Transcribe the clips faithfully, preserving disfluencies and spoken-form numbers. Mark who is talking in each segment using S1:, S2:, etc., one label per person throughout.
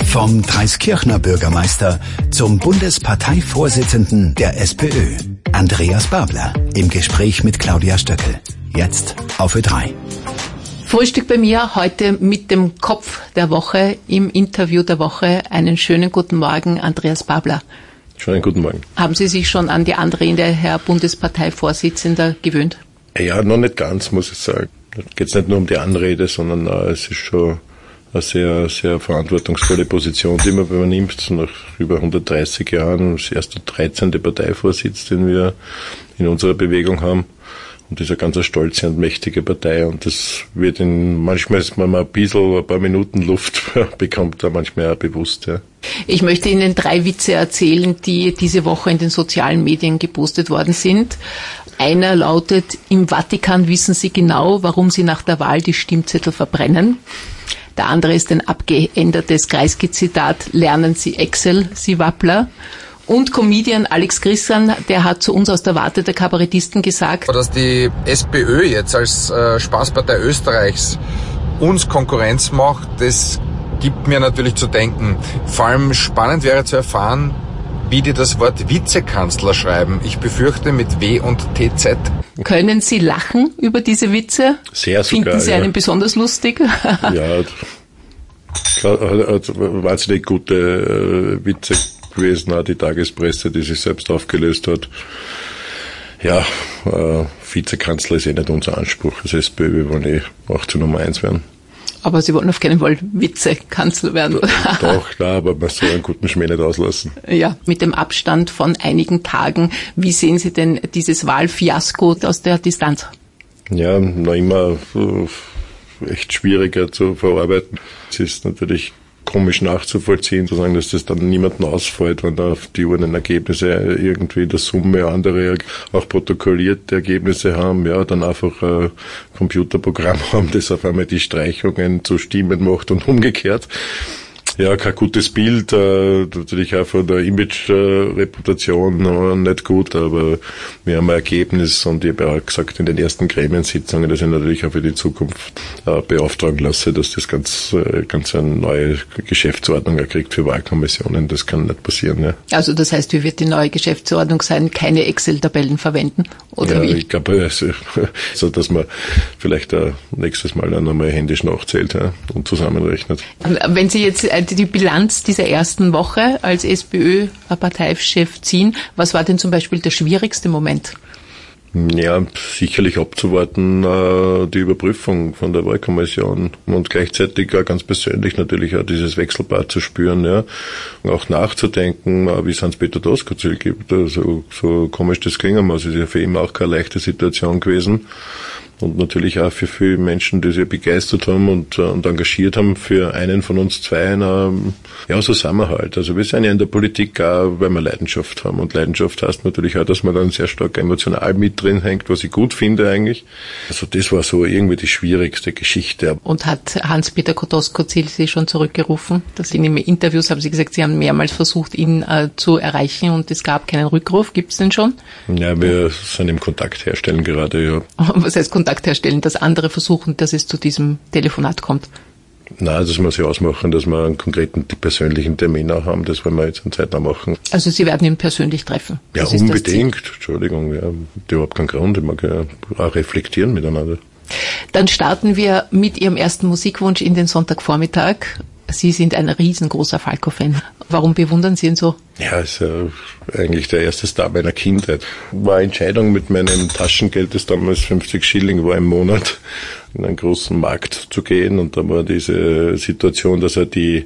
S1: Vom Dreiskirchner Bürgermeister zum Bundesparteivorsitzenden der SPÖ. Andreas Babler im Gespräch mit Claudia Stöckel. Jetzt auf Ö drei.
S2: Frühstück bei mir heute mit dem Kopf der Woche im Interview der Woche. Einen schönen guten Morgen, Andreas Babler.
S3: Schönen guten Morgen.
S2: Haben Sie sich schon an die Anrede, Herr Bundesparteivorsitzender, gewöhnt?
S3: Ja, noch nicht ganz, muss ich sagen. Da geht es nicht nur um die Anrede, sondern uh, es ist schon eine sehr, sehr verantwortungsvolle Position, die man übernimmt. Nach über hundertdreißig Jahren das erste dreizehnte Parteivorsitz, den wir in unserer Bewegung haben. Und das ist eine ganz stolze und mächtige Partei. Und das wird in, manchmal ist man mal ein bisschen, ein paar Minuten Luft bekommt, da manchmal auch bewusst, ja.
S2: Ich möchte Ihnen drei Witze erzählen, die diese Woche in den sozialen Medien gepostet worden sind. Einer lautet: Im Vatikan wissen Sie genau, warum Sie nach der Wahl die Stimmzettel verbrennen. Der andere ist ein abgeändertes Kreisky-Zitat: Lernen Sie Excel, Sie Wappler. Und Comedian Alex Christian, der hat zu uns aus der Warte der Kabarettisten gesagt,
S4: dass die SPÖ jetzt als äh, Spaßpartei Österreichs uns Konkurrenz macht, das gibt mir natürlich zu denken. Vor allem spannend wäre zu erfahren, wie die das Wort Vizekanzler schreiben. Ich befürchte mit W und T Z.
S2: Können Sie lachen über diese Witze?
S3: Sehr sogar.
S2: Finden Sie
S3: ja.
S2: einen besonders lustig?
S3: Ja, klar, hat wahnsinnig gute äh, Witze gewesen, auch die Tagespresse, die sich selbst aufgelöst hat. Ja, äh, Vizekanzler ist eh nicht unser Anspruch als SPÖ, wir wollen eh auch zur Nummer eins werden.
S2: Aber Sie wollen auf keinen Fall Vizekanzler werden, oder?
S3: Doch, klar, aber man soll einen guten Schmäh nicht auslassen.
S2: Ja, mit dem Abstand von einigen Tagen, wie sehen Sie denn dieses Wahlfiasko aus der Distanz?
S3: Ja, noch immer äh, echt schwieriger zu verarbeiten. Es ist natürlich komisch nachzuvollziehen, zu sagen, dass das dann niemandem ausfällt, wenn da die Urnenergebnisse irgendwie in der Summe andere auch protokollierte Ergebnisse haben, ja, dann einfach ein Computerprogramm haben, das auf einmal die Streichungen zu Stimmen macht und umgekehrt. Ja, kein gutes Bild, äh, natürlich auch von der Image-Reputation äh, nicht gut, aber wir haben ein Ergebnis und ich habe auch gesagt in den ersten Gremiensitzungen, dass ich natürlich auch für die Zukunft äh, beauftragen lasse, dass das ganz, äh, ganz eine neue Geschäftsordnung erkriegt für Wahlkommissionen. Das kann nicht passieren, ja.
S2: Also das heißt, wie wird die neue Geschäftsordnung sein? Keine Excel-Tabellen verwenden? Oder
S3: ja,
S2: wie?
S3: Ich glaube, also, so dass man vielleicht äh, nächstes Mal dann einmal händisch nachzählt, ja, und zusammenrechnet.
S2: Wenn Sie jetzt die Bilanz dieser ersten Woche als SPÖ-Parteichef ziehen, was war denn zum Beispiel der schwierigste Moment?
S3: Ja, sicherlich abzuwarten, äh, die Überprüfung von der Wahlkommission und gleichzeitig auch ganz persönlich natürlich auch dieses Wechselbad zu spüren, ja, und auch nachzudenken, äh, wie es Hans-Peter Doskozil gibt. Also, so komisch das klingen muss, ist ja für ihn auch keine leichte Situation gewesen. Und natürlich auch für viele Menschen, die sich begeistert haben und, und engagiert haben, für einen von uns zwei, ähm, ja, so Zusammenhalt. Also wir sind ja in der Politik auch, weil wir Leidenschaft haben. Und Leidenschaft heißt natürlich auch, dass man dann sehr stark emotional mit drin hängt, was ich gut finde eigentlich. Also das war so irgendwie die schwierigste Geschichte.
S2: Und hat Hans-Peter Doskozil Sie schon zurückgerufen? Das in den Interviews haben Sie gesagt, Sie haben mehrmals versucht, ihn äh, zu erreichen und es gab keinen Rückruf. Gibt es den schon?
S3: Ja, wir sind im Kontakt herstellen gerade, ja.
S2: Was heißt Kontakt herstellen, dass andere versuchen, dass es zu diesem Telefonat kommt?
S3: Nein, das muss ich ausmachen, dass wir einen konkreten persönlichen Termin auch haben. Das wollen wir jetzt in Zeit auch machen.
S2: Also Sie werden ihn persönlich treffen?
S3: Ja,
S2: das
S3: unbedingt. Entschuldigung, ja, überhaupt keinen Grund. Ich mag ja auch reflektieren miteinander.
S2: Dann starten wir mit Ihrem ersten Musikwunsch in den Sonntagvormittag. Sie sind ein riesengroßer Falco-Fan. Warum bewundern Sie ihn so?
S3: Ja, ist ja eigentlich der erste Star meiner Kindheit. War eine Entscheidung mit meinem Taschengeld, das damals fünfzig Schilling war im Monat, in einen großen Markt zu gehen. Und da war diese Situation, dass er die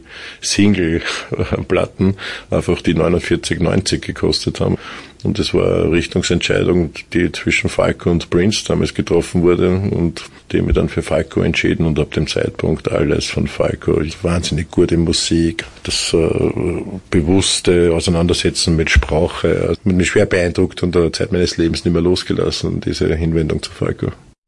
S3: Single-Platten einfach die neunundvierzig neunzig gekostet haben. Und das war eine Richtungsentscheidung, die zwischen Falco und Prince damals getroffen wurde. Und die haben mich dann für Falco entschieden und ab dem Zeitpunkt alles von Falco. Wahnsinnig gute Musik, das äh, bewusste Auseinandersetzen mit Sprache. Also, hat mich schwer beeindruckt und in der Zeit meines Lebens nicht mehr losgelassen, diese Hinwendung zu Falco.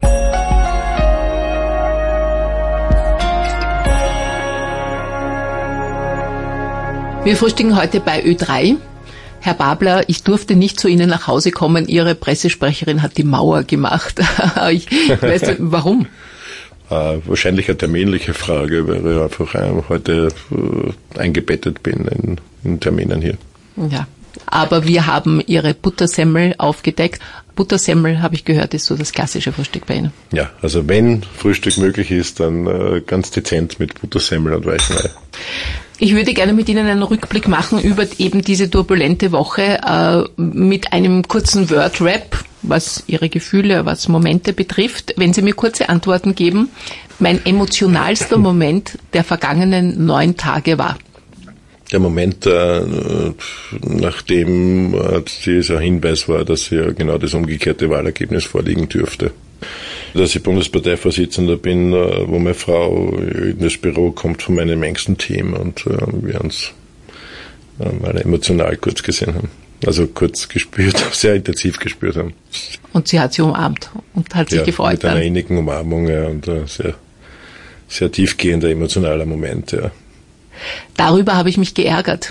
S2: Wir frühstücken heute bei Ö drei. Herr Babler, ich durfte nicht zu Ihnen nach Hause kommen. Ihre Pressesprecherin hat die Mauer gemacht. Ich weiß nicht, warum?
S3: Äh, wahrscheinlich eine terminliche Frage, weil ich einfach äh, heute äh, eingebettet bin in, in Terminen hier.
S2: Ja, aber wir haben Ihre Buttersemmel aufgedeckt. Buttersemmel, habe ich gehört, ist so das klassische Frühstück bei Ihnen.
S3: Ja, also wenn Frühstück möglich ist, dann äh, ganz dezent mit Buttersemmel und weichem Ei.
S2: Ich würde gerne mit Ihnen einen Rückblick machen über eben diese turbulente Woche äh, mit einem kurzen Word-Rap, was Ihre Gefühle, was Momente betrifft. Wenn Sie mir kurze Antworten geben, mein emotionalster Moment der vergangenen neun Tage war?
S3: Der Moment, äh, nachdem äh, dieser Hinweis war, dass ja genau das umgekehrte Wahlergebnis vorliegen dürfte. Dass ich Bundesparteivorsitzender bin, äh, wo meine Frau in das Büro kommt von meinem engsten Team und äh, wir uns äh, mal emotional kurz gesehen haben. Also kurz gespürt, sehr intensiv gespürt haben.
S2: Und sie hat sie umarmt und hat sich
S3: ja,
S2: gefreut.
S3: Mit einer innigen Umarmung, ja, und ein sehr, sehr tiefgehender emotionaler Moment, ja.
S2: Darüber habe ich mich geärgert.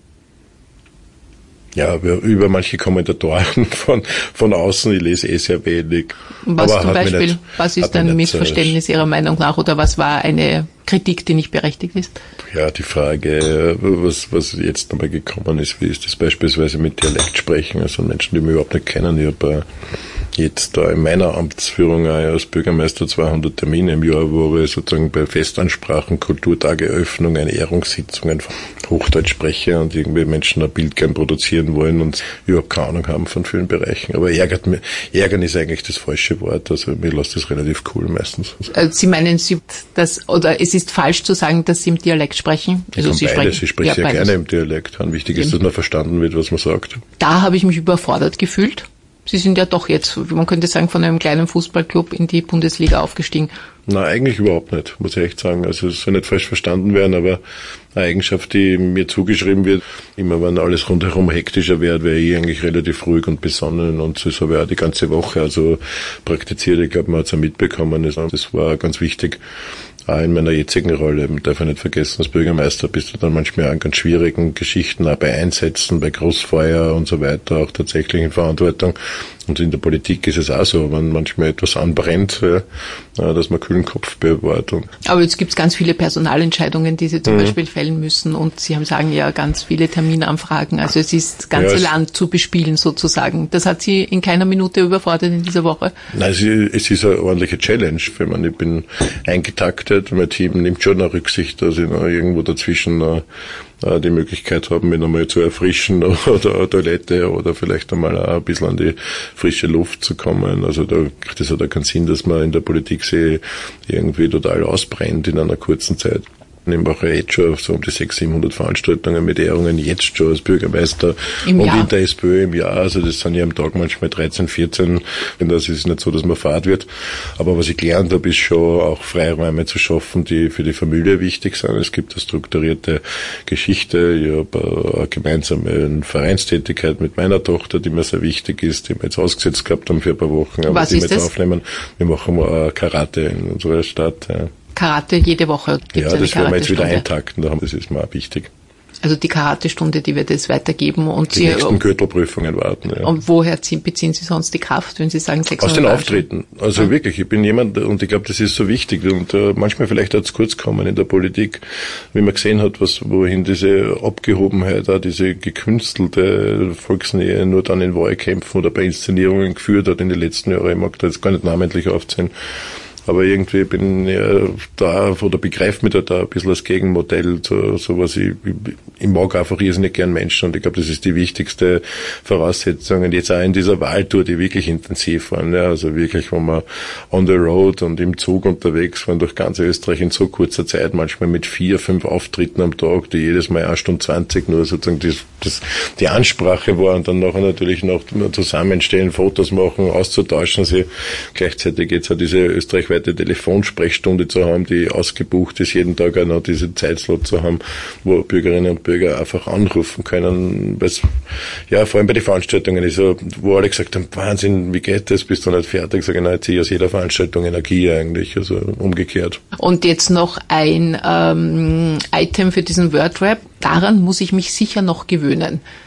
S3: Ja, über, über manche Kommentatoren von, von außen, ich lese eh sehr wenig.
S2: Was
S3: aber
S2: zum Beispiel,
S3: nicht,
S2: was ist ein Missverständnis Ihrer Meinung nach oder was war eine Kritik, die nicht berechtigt ist?
S3: Ja, die Frage, was, was jetzt nochmal gekommen ist, wie ist das beispielsweise mit Dialekt sprechen, also Menschen, die mich überhaupt nicht kennen. Ich habe jetzt da in meiner Amtsführung als Bürgermeister zweihundert Termine im Jahr, wo ich sozusagen bei Festansprachen, Kulturtage, Eröffnungen, Ehrungssitzungen Hochdeutsch spreche und irgendwie Menschen ein Bild gern produzieren wollen und überhaupt keine Ahnung haben von vielen Bereichen. Aber ärgert mir, ärgern ist eigentlich das falsche Wort, also mir lässt das relativ cool meistens. Sie
S2: meinen, Sie, dass, oder es ist falsch zu sagen, dass Sie im Dialekt sprechen?
S3: Also Sie beides, sprechen, ich spreche ja, sehr beides. Gerne im Dialekt. Wichtig ist, dass man verstanden wird, was man sagt.
S2: Da habe ich mich überfordert gefühlt. Sie sind ja doch jetzt, man könnte sagen, von einem kleinen Fußballclub in die Bundesliga aufgestiegen.
S3: Nein, eigentlich überhaupt nicht, muss ich echt sagen. Also es soll nicht falsch verstanden werden, aber eine Eigenschaft, die mir zugeschrieben wird, immer wenn alles rundherum hektischer wird, wäre ich eigentlich relativ ruhig und besonnen und so habe ich auch die ganze Woche also praktiziert. Ich glaube, man hat es auch mitbekommen, das war ganz wichtig. Auch in meiner jetzigen Rolle, man darf ja nicht vergessen, als Bürgermeister bist du dann manchmal an ganz schwierigen Geschichten, auch bei Einsätzen, bei Großfeuer und so weiter, auch tatsächlich in Verantwortung. Und in der Politik ist es auch so, wenn manchmal etwas anbrennt, ja, dass man kühlen Kopf bewahrt.
S2: Aber jetzt gibt es ganz viele Personalentscheidungen, die Sie zum mhm. Beispiel fällen müssen und Sie haben sagen ja ganz viele Terminanfragen. Also es ist das ganze ja, Land zu bespielen sozusagen. Das hat Sie in keiner Minute überfordert in dieser Woche?
S3: Nein, es ist, es ist eine ordentliche Challenge. Ich meine, ich bin eingetaktet, mein Team nimmt schon eine Rücksicht, dass ich noch irgendwo dazwischen noch die Möglichkeit haben, mich nochmal zu erfrischen oder eine Toilette oder vielleicht einmal auch ein bisschen an die frische Luft zu kommen. Also da, das hat auch keinen Sinn, dass man in der Politik sich irgendwie total ausbrennt in einer kurzen Zeit. Ich mache jetzt schon so um die sechshundert, siebenhundert Veranstaltungen mit Ehrungen, jetzt schon als Bürgermeister Im und Jahr. In der SPÖ im Jahr. Also das sind ja am Tag manchmal dreizehn, vierzehn. Das ist nicht so, dass man fad wird. Aber was ich gelernt habe, ist schon auch Freiräume zu schaffen, die für die Familie wichtig sind. Es gibt eine strukturierte Geschichte. Ich habe eine gemeinsame Vereinstätigkeit mit meiner Tochter, die mir sehr wichtig ist, die wir jetzt ausgesetzt gehabt haben für ein paar Wochen. Aber
S2: was
S3: die
S2: ist
S3: wir jetzt
S2: das?
S3: aufnehmen. Wir machen mal Karate in unserer Stadt. Ja.
S2: Karate jede Woche?
S3: Gibt's ja, das werden wir jetzt wieder eintakten, das ist mir auch wichtig.
S2: Also die Karatestunde, die wird es weitergeben. Und
S3: die Sie, nächsten Gürtelprüfungen warten. Ja.
S2: Und woher ziehen, beziehen Sie sonst die Kraft, wenn Sie sagen sechshundert?
S3: Aus den Auftritten. Also ja. wirklich, ich bin jemand, und ich glaube, das ist so wichtig. Und äh, manchmal vielleicht hat es kurz kommen in der Politik, wie man gesehen hat, was wohin diese Abgehobenheit, auch diese gekünstelte Volksnähe nur dann in Wahlkämpfen oder bei Inszenierungen geführt hat in den letzten Jahren. Ich mag da jetzt gar nicht namentlich aufzählen. Aber irgendwie bin ich da, oder begreife mich da, da ein bisschen als Gegenmodell, so, so was ich, ich mag einfach irrsinnig gern Menschen und ich glaube, das ist die wichtigste Voraussetzung. Und jetzt auch in dieser Wahltour, die wirklich intensiv waren, ja, also wirklich, wo wir on the road und im Zug unterwegs waren durch ganz Österreich in so kurzer Zeit, manchmal mit vier, fünf Auftritten am Tag, die jedes Mal eine Stunde zwanzig nur sozusagen das, das, die Ansprache war und dann nachher natürlich noch zusammenstehen, Fotos machen, auszutauschen, sie gleichzeitig jetzt auch diese österreichweite Telefonsprechstunde zu haben, die ausgebucht ist, jeden Tag auch noch diese Zeitslot zu haben, wo Bürgerinnen und Bürger einfach anrufen können. Weil's, ja, vor allem bei den Veranstaltungen ist so, wo alle gesagt haben, Wahnsinn, wie geht das, bist du nicht fertig? Sag ich, nein, ich ziehe aus jeder Veranstaltung Energie eigentlich, also umgekehrt.
S2: Und jetzt noch ein ähm, Item für diesen Wordrap. Daran muss ich mich sicher noch gewöhnen.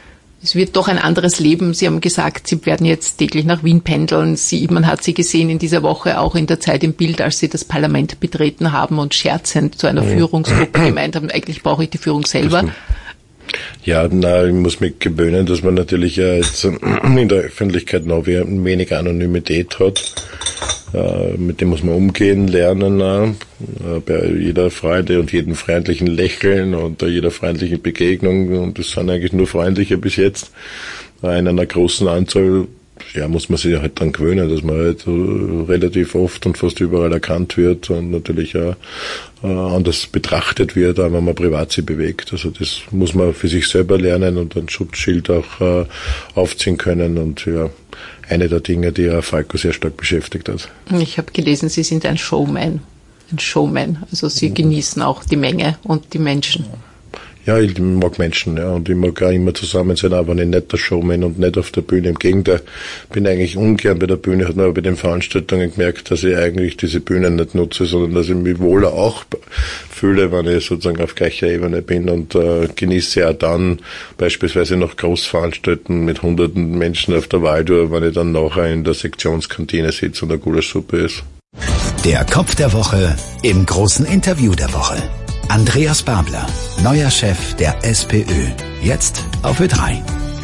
S2: Es wird doch ein anderes Leben. Sie haben gesagt, Sie werden jetzt täglich nach Wien pendeln. Sie, man hat Sie gesehen in dieser Woche auch in der Zeit im Bild, als Sie das Parlament betreten haben und scherzend zu einer Führungsgruppe gemeint haben, eigentlich brauche ich die Führung selber.
S3: Ja, na, ich muss mich gewöhnen, dass man natürlich ja jetzt in der Öffentlichkeit noch weniger Anonymität hat. Äh, mit dem muss man umgehen lernen. Äh, bei jeder Freude und jedem freundlichen Lächeln und jeder freundlichen Begegnung. Und das sind eigentlich nur freundliche bis jetzt. Äh, in einer großen Anzahl, ja, muss man sich halt dann gewöhnen, dass man halt äh, relativ oft und fast überall erkannt wird und natürlich auch äh, anders betrachtet wird, auch wenn man privat sich bewegt. Also das muss man für sich selber lernen und ein Schutzschild auch äh, aufziehen können und ja, eine der Dinge, die Herr Falco sehr stark beschäftigt hat.
S2: Ich habe gelesen, Sie sind ein Showman. Ein Showman. Also Sie mhm. genießen auch die Menge und die Menschen.
S3: Ja, ich mag Menschen, ja, und ich mag auch immer zusammen sein, aber ich nicht der Showman und nicht auf der Bühne. Im Gegenteil, bin eigentlich ungern bei der Bühne, hat man aber bei den Veranstaltungen gemerkt, dass ich eigentlich diese Bühnen nicht nutze, sondern dass ich mich wohler auch fühle, wenn ich sozusagen auf gleicher Ebene bin und äh, genieße auch dann beispielsweise noch Großveranstaltungen mit hunderten Menschen auf der Waldur, wenn ich dann nachher in der Sektionskantine sitze und eine gute Suppe ist.
S1: Der Kopf der Woche im großen Interview der Woche. Andreas Babler, neuer Chef der SPÖ. Jetzt auf Ö drei.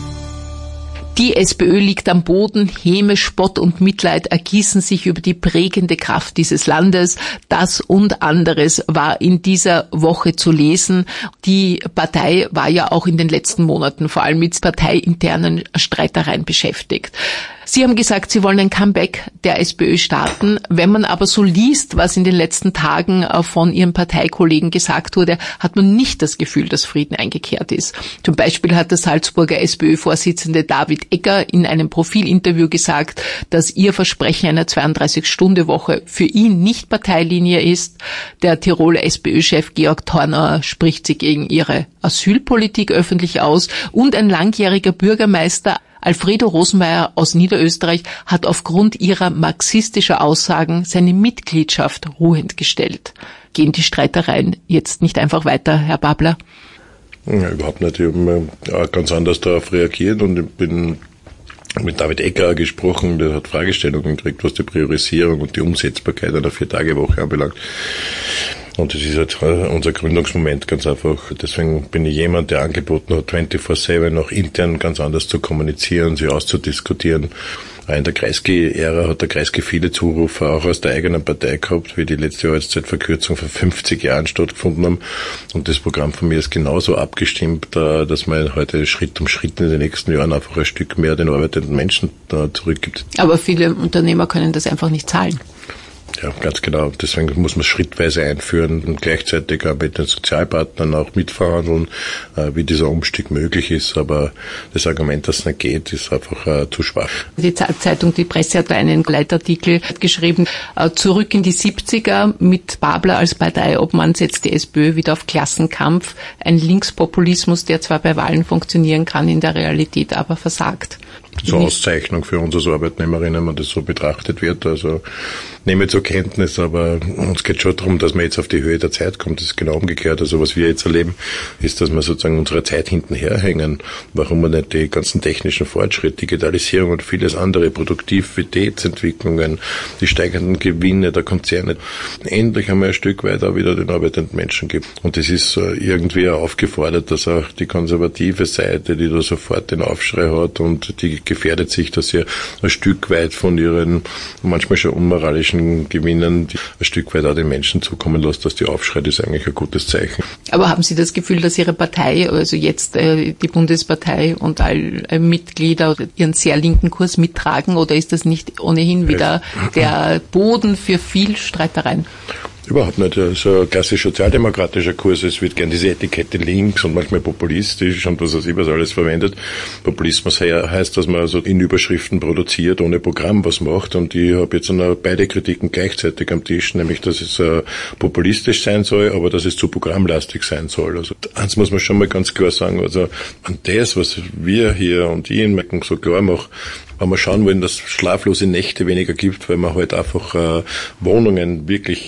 S2: Die SPÖ liegt am Boden, Häme, Spott und Mitleid ergießen sich über die prägende Kraft dieses Landes. Das und anderes war in dieser Woche zu lesen. Die Partei war ja auch in den letzten Monaten vor allem mit parteiinternen Streitereien beschäftigt. Sie haben gesagt, Sie wollen ein Comeback der SPÖ starten. Wenn man aber so liest, was in den letzten Tagen von Ihren Parteikollegen gesagt wurde, hat man nicht das Gefühl, dass Frieden eingekehrt ist. Zum Beispiel hat der Salzburger SPÖ-Vorsitzende David Egger in einem Profilinterview gesagt, dass Ihr Versprechen einer zweiunddreißig-Stunden-Woche für ihn nicht Parteilinie ist. Der Tiroler SPÖ-Chef Georg Thorner spricht sich gegen Ihre Asylpolitik öffentlich aus und ein langjähriger Bürgermeister Alfredo Rosenmeier aus Niederösterreich hat aufgrund ihrer marxistischer Aussagen seine Mitgliedschaft ruhend gestellt. Gehen die Streitereien jetzt nicht einfach weiter, Herr Babler?
S3: Ja, überhaupt nicht. Ich habe ganz anders darauf reagiert und ich bin mit David Egger gesprochen, der hat Fragestellungen gekriegt, was die Priorisierung und die Umsetzbarkeit einer Vier-Tage-Woche anbelangt. Und das ist halt unser Gründungsmoment ganz einfach. Deswegen bin ich jemand, der angeboten hat, vierundzwanzig sieben auch intern ganz anders zu kommunizieren, sie auszudiskutieren. In der Kreisky-Ära hat der Kreisky viele Zurufe auch aus der eigenen Partei gehabt, wie die letzte Arbeitszeitverkürzung vor fünfzig Jahren stattgefunden haben. Und das Programm von mir ist genauso abgestimmt, dass man heute Schritt um Schritt in den nächsten Jahren einfach ein Stück mehr den arbeitenden Menschen zurückgibt.
S2: Aber viele Unternehmer können das einfach nicht zahlen.
S3: Ja, ganz genau. Deswegen muss man es schrittweise einführen und gleichzeitig auch mit den Sozialpartnern auch mitverhandeln, wie dieser Umstieg möglich ist. Aber das Argument, dass es nicht geht, ist einfach uh, zu schwach.
S2: Die Zeitung Die Presse hat einen Leitartikel geschrieben, uh, zurück in die siebziger mit Babler als Parteiobmann setzt die SPÖ wieder auf Klassenkampf. Ein Linkspopulismus, der zwar bei Wahlen funktionieren kann, in der Realität aber versagt.
S3: Das ist eine Auszeichnung für uns als Arbeitnehmerinnen, wenn das so betrachtet wird. Also nehme zur Kenntnis, aber uns geht schon darum, dass man jetzt auf die Höhe der Zeit kommt. Das ist genau umgekehrt. Also was wir jetzt erleben, ist, dass wir sozusagen unserer Zeit hinten herhängen. Warum wir nicht die ganzen technischen Fortschritte, Digitalisierung und vieles andere, Produktivitätsentwicklungen, die steigenden Gewinne der Konzerne, endlich einmal ein Stück weit auch wieder den arbeitenden Menschen gibt. Und das ist irgendwie auch aufgefordert, dass auch die konservative Seite, die da sofort den Aufschrei hat und die gefährdet sich, dass sie ein Stück weit von ihren manchmal schon unmoralischen Gewinnen ein Stück weit auch den Menschen zukommen lässt, dass die aufschreit, ist eigentlich ein gutes Zeichen.
S2: Aber haben Sie das Gefühl, dass Ihre Partei, also jetzt äh, die Bundespartei und all äh, Mitglieder ihren sehr linken Kurs mittragen, oder ist das nicht ohnehin wieder der Boden für viel Streitereien?
S3: Überhaupt nicht. Also ein klassisch sozialdemokratischer Kurs. Es wird gern diese Etikette links und manchmal populistisch und was weiß ich was alles verwendet. Populismus heißt, dass man also in Überschriften produziert, ohne Programm was macht. Und ich habe jetzt noch beide Kritiken gleichzeitig am Tisch, nämlich, dass es uh, populistisch sein soll, aber dass es zu programmlastig sein soll. Also eins muss man schon mal ganz klar sagen. Also an das, was wir hier und ich in Mecken so klar machen, wenn wir schauen wollen, dass es schlaflose Nächte weniger gibt, weil man halt einfach äh, Wohnungen wirklich äh,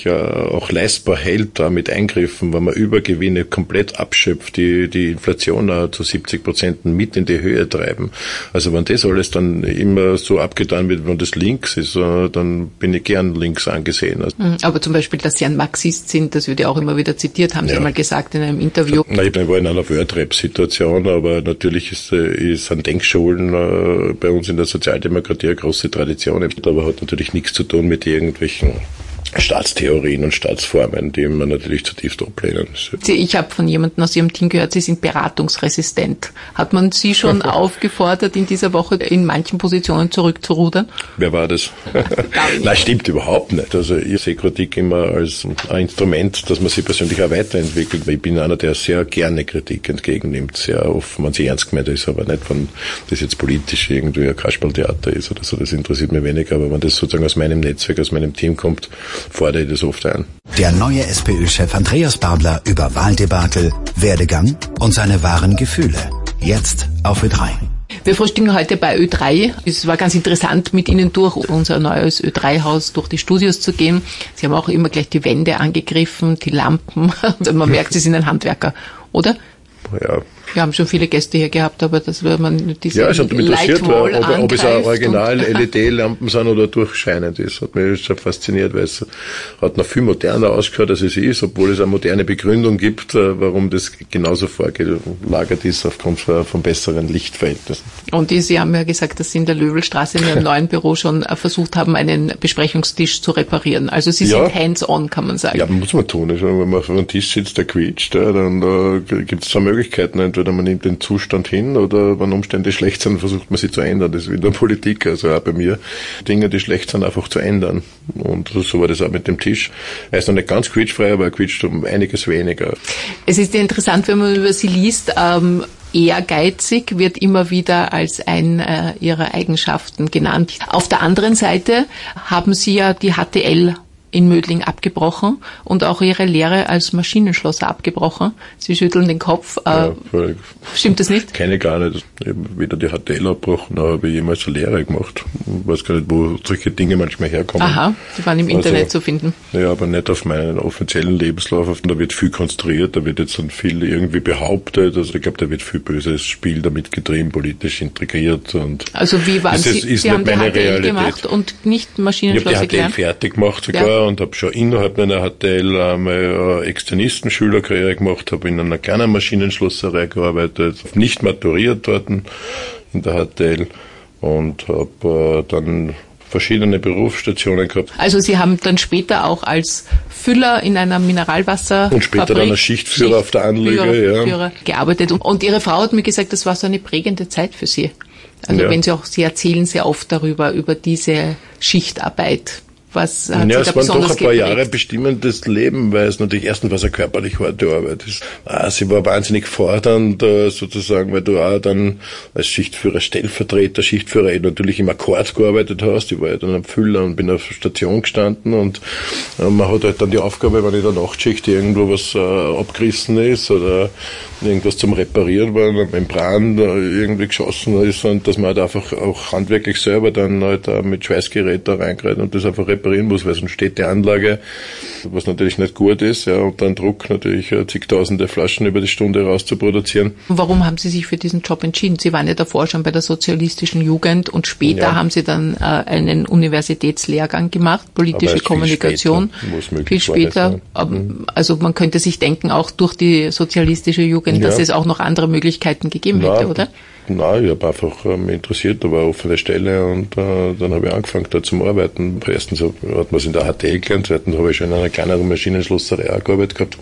S3: auch leistbar hält, da mit Eingriffen, wenn man Übergewinne komplett abschöpft, die die Inflation auch zu siebzig Prozent mit in die Höhe treiben. Also wenn das alles dann immer so abgetan wird, wenn das links ist, dann bin ich gern links angesehen.
S2: Aber zum Beispiel, dass Sie ein Marxist sind, das wird ja auch immer wieder zitiert, haben Sie ja mal gesagt in einem Interview.
S3: Na, ich war in einer Word-Rap-Situation, aber natürlich ist, ist an Denkschulen äh, bei uns in der Sozialdemokratie eine große Tradition, aber hat natürlich nichts zu tun mit irgendwelchen Staatstheorien und Staatsformen, die man natürlich zutiefst ablehnen.
S2: Ich habe von jemandem aus Ihrem Team gehört, Sie sind beratungsresistent. Hat man Sie schon aufgefordert, in dieser Woche in manchen Positionen zurückzurudern?
S3: Wer war das? Nein, stimmt überhaupt nicht. Also ich sehe Kritik immer als ein Instrument, dass man sich persönlich auch weiterentwickelt. Ich bin einer, der sehr gerne Kritik entgegennimmt, sehr oft, wenn sie ernst gemeint ist, aber nicht, wenn das jetzt politisch irgendwie ein Kasperltheater ist oder so, das interessiert mich weniger. Aber wenn das sozusagen aus meinem Netzwerk, aus meinem Team kommt, fordere ich das oft ein.
S1: Der neue SPÖ-Chef Andreas Babler über Wahldebakel, Werdegang und seine wahren Gefühle. Jetzt auf Ö drei.
S2: Wir frühstücken heute bei Ö drei. Es war ganz interessant, mit Ihnen durch unser neues Ö drei Haus, durch die Studios zu gehen. Sie haben auch immer gleich die Wände angegriffen, die Lampen. Also man merkt, Sie sind ein Handwerker, oder?
S3: Ja.
S2: Wir haben schon viele Gäste hier gehabt, aber das wenn man diese
S3: Ja, es hat mich interessiert, ob, ob es auch original
S2: L
S3: E D-Lampen sind oder durchscheinend ist. Hat mich schon fasziniert, weil es hat noch viel moderner ausgehört, als es ist, obwohl es eine moderne Begründung gibt, warum das genauso vorgelagert ist aufgrund von besseren Lichtverhältnissen.
S2: Und die, Sie haben ja gesagt, dass Sie in der Löwelstraße in Ihrem neuen Büro schon versucht haben, einen Besprechungstisch zu reparieren. Also Sie
S3: ja.
S2: sind hands-on, kann man sagen.
S3: Ja, muss man tun. Also, wenn man auf einem Tisch sitzt, der quietscht, ja, dann äh, gibt es zwei Möglichkeiten. Entweder man nimmt den Zustand hin oder wenn Umstände schlecht sind, versucht man sie zu ändern. Das ist wie in der Politik, also auch bei mir. Dinge, die schlecht sind, einfach zu ändern. Und so war das auch mit dem Tisch. Er ist noch nicht ganz quietschfrei, aber er quietscht um einiges weniger.
S2: Es ist ja interessant, wenn man über Sie liest, ähm, ehrgeizig wird immer wieder als eine äh, Ihrer Eigenschaften genannt. Auf der anderen Seite haben Sie ja die H T L in Mödling abgebrochen und auch Ihre Lehre als Maschinenschlosser abgebrochen. Sie schütteln den Kopf.
S3: Ja,
S2: äh, stimmt das nicht?
S3: Kenne gar nicht. Ich habe weder die H T L abgebrochen, noch habe ich jemals eine Lehre gemacht. Ich weiß gar nicht, wo solche Dinge manchmal herkommen.
S2: Aha, die waren im also, Internet zu finden.
S3: Ja, aber nicht auf meinen offiziellen Lebenslauf. Da wird viel konstruiert, da wird jetzt dann viel irgendwie behauptet. Also ich glaube, da wird viel böses Spiel damit getrieben, politisch integriert. Und
S2: also wie waren Sie?
S3: Ist
S2: Sie haben die H T L
S3: Realität.
S2: gemacht und nicht Maschinenschlosser gelernt?
S3: Ich habe die H T L fertig gemacht sogar. Ja. Und habe schon innerhalb meiner H T L einmal Externisten-Schülerkarriere gemacht, habe in einer kleinen Maschinenschlosserei gearbeitet, nicht maturiert dort in der H T L und habe äh, dann verschiedene Berufsstationen gehabt.
S2: Also Sie haben dann später auch als Füller in einer Mineralwasserfabrik
S3: und später dann als Schichtführer Schicht- auf der Anlage
S2: ja. gearbeitet. Und Ihre Frau hat mir gesagt, das war so eine prägende Zeit für Sie. Also ja. wenn Sie auch, Sie erzählen sehr oft darüber, über diese Schichtarbeit. Was hat
S3: ja,
S2: Sie
S3: es
S2: da
S3: waren doch ein paar
S2: geprägt?
S3: Jahre bestimmendes Leben, weil es natürlich erstens was eine körperlich harte Arbeit ist. Ah, sie war wahnsinnig fordernd, sozusagen, weil du auch dann als Schichtführer, Stellvertreter, Schichtführer natürlich im Akkord gearbeitet hast. Ich war ja dann am Füller und bin auf der Station gestanden und man hat halt dann die Aufgabe, wenn in der Nachtschicht irgendwo was äh, abgerissen ist oder irgendwas zum Reparieren war, eine Membran irgendwie geschossen ist und dass man halt einfach auch handwerklich selber dann halt mit Schweißgerät da reingreift und das einfach reparieren muss, weil sonst steht die Anlage, was natürlich nicht gut ist, ja, und dann Druck natürlich zigtausende Flaschen über die Stunde rauszuproduzieren.
S2: Warum haben Sie sich für diesen Job entschieden? Sie waren ja davor schon bei der sozialistischen Jugend und später ja. haben Sie dann äh, einen Universitätslehrgang gemacht, politische Kommunikation. Viel später. Viel später. War, ja. mhm. Also man könnte sich denken, auch durch die sozialistische Jugend, ja. dass es auch noch andere Möglichkeiten gegeben hätte, Na, oder?
S3: Nein, ich habe einfach äh, mich interessiert, da war eine offene Stelle und äh, dann habe ich angefangen da zum Arbeiten. Erstens hat man es in der H T L gelernt, zweitens habe ich schon in einer kleineren Maschinenschlosserei auch gearbeitet gehabt.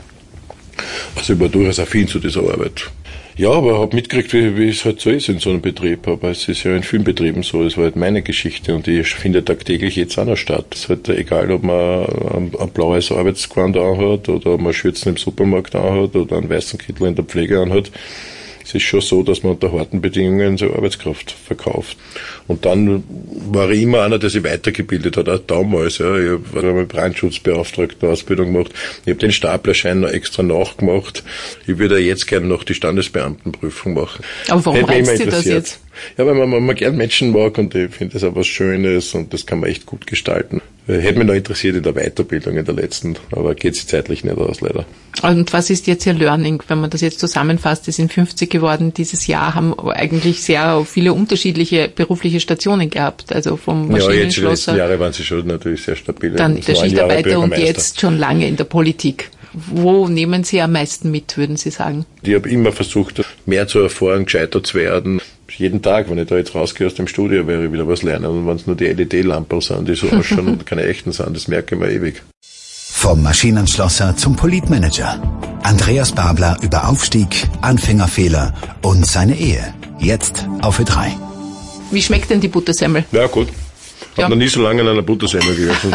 S3: Also ich war durchaus affin zu dieser Arbeit. Ja, aber habe mitgekriegt, wie, wie es halt so ist in so einem Betrieb. Aber es ist ja in vielen Betrieben so. Das war halt meine Geschichte und die findet tagtäglich jetzt auch noch statt. Es ist halt egal, ob man ein, ein blaues Arbeitsgewand anhat oder man Schürzen im Supermarkt anhat oder einen weißen Kittel in der Pflege anhat. Es ist schon so, dass man unter harten Bedingungen so Arbeitskraft verkauft. Und dann war ich immer einer, der sich weitergebildet hat, auch damals. Ja. Ich habe eine Brandschutzbeauftragte Ausbildung gemacht. Ich habe den Staplerschein noch extra nachgemacht. Ich würde jetzt gerne noch die Standesbeamtenprüfung machen.
S2: Aber warum reizt Sie das jetzt?
S3: Ja, weil man, man, man gern Menschen mag und ich finde das auch was Schönes und das kann man echt gut gestalten. Hätte mich noch interessiert in der Weiterbildung in der letzten, aber geht sich zeitlich nicht aus, leider.
S2: Und was ist jetzt Ihr Learning, wenn man das jetzt zusammenfasst? Sie sind fünfzig geworden dieses Jahr, haben eigentlich sehr viele unterschiedliche berufliche Stationen gehabt, also vom Maschinenschlosser.
S3: Ja, jetzt die letzten Jahre waren Sie schon natürlich sehr stabil.
S2: Dann der Schichtarbeiter und jetzt schon lange in der Politik. Wo nehmen Sie am meisten mit, würden Sie sagen?
S3: Ich habe immer versucht, mehr zu erfahren, gescheiter zu werden. Jeden Tag, wenn ich da jetzt rausgehe aus dem Studio, werde ich wieder was lernen. Und wenn es nur die L E D-Lampen sind, die so ausschauen und keine echten sind, das merke ich mir ewig.
S1: Vom Maschinenschlosser zum Politmanager. Andreas Babler über Aufstieg, Anfängerfehler und seine Ehe. Jetzt auf Ö drei.
S2: Wie schmeckt denn die Buttersemmel?
S3: Ja, gut. Ich
S2: Ja.
S3: habe noch nie so lange in einer Buttersemmel gegessen.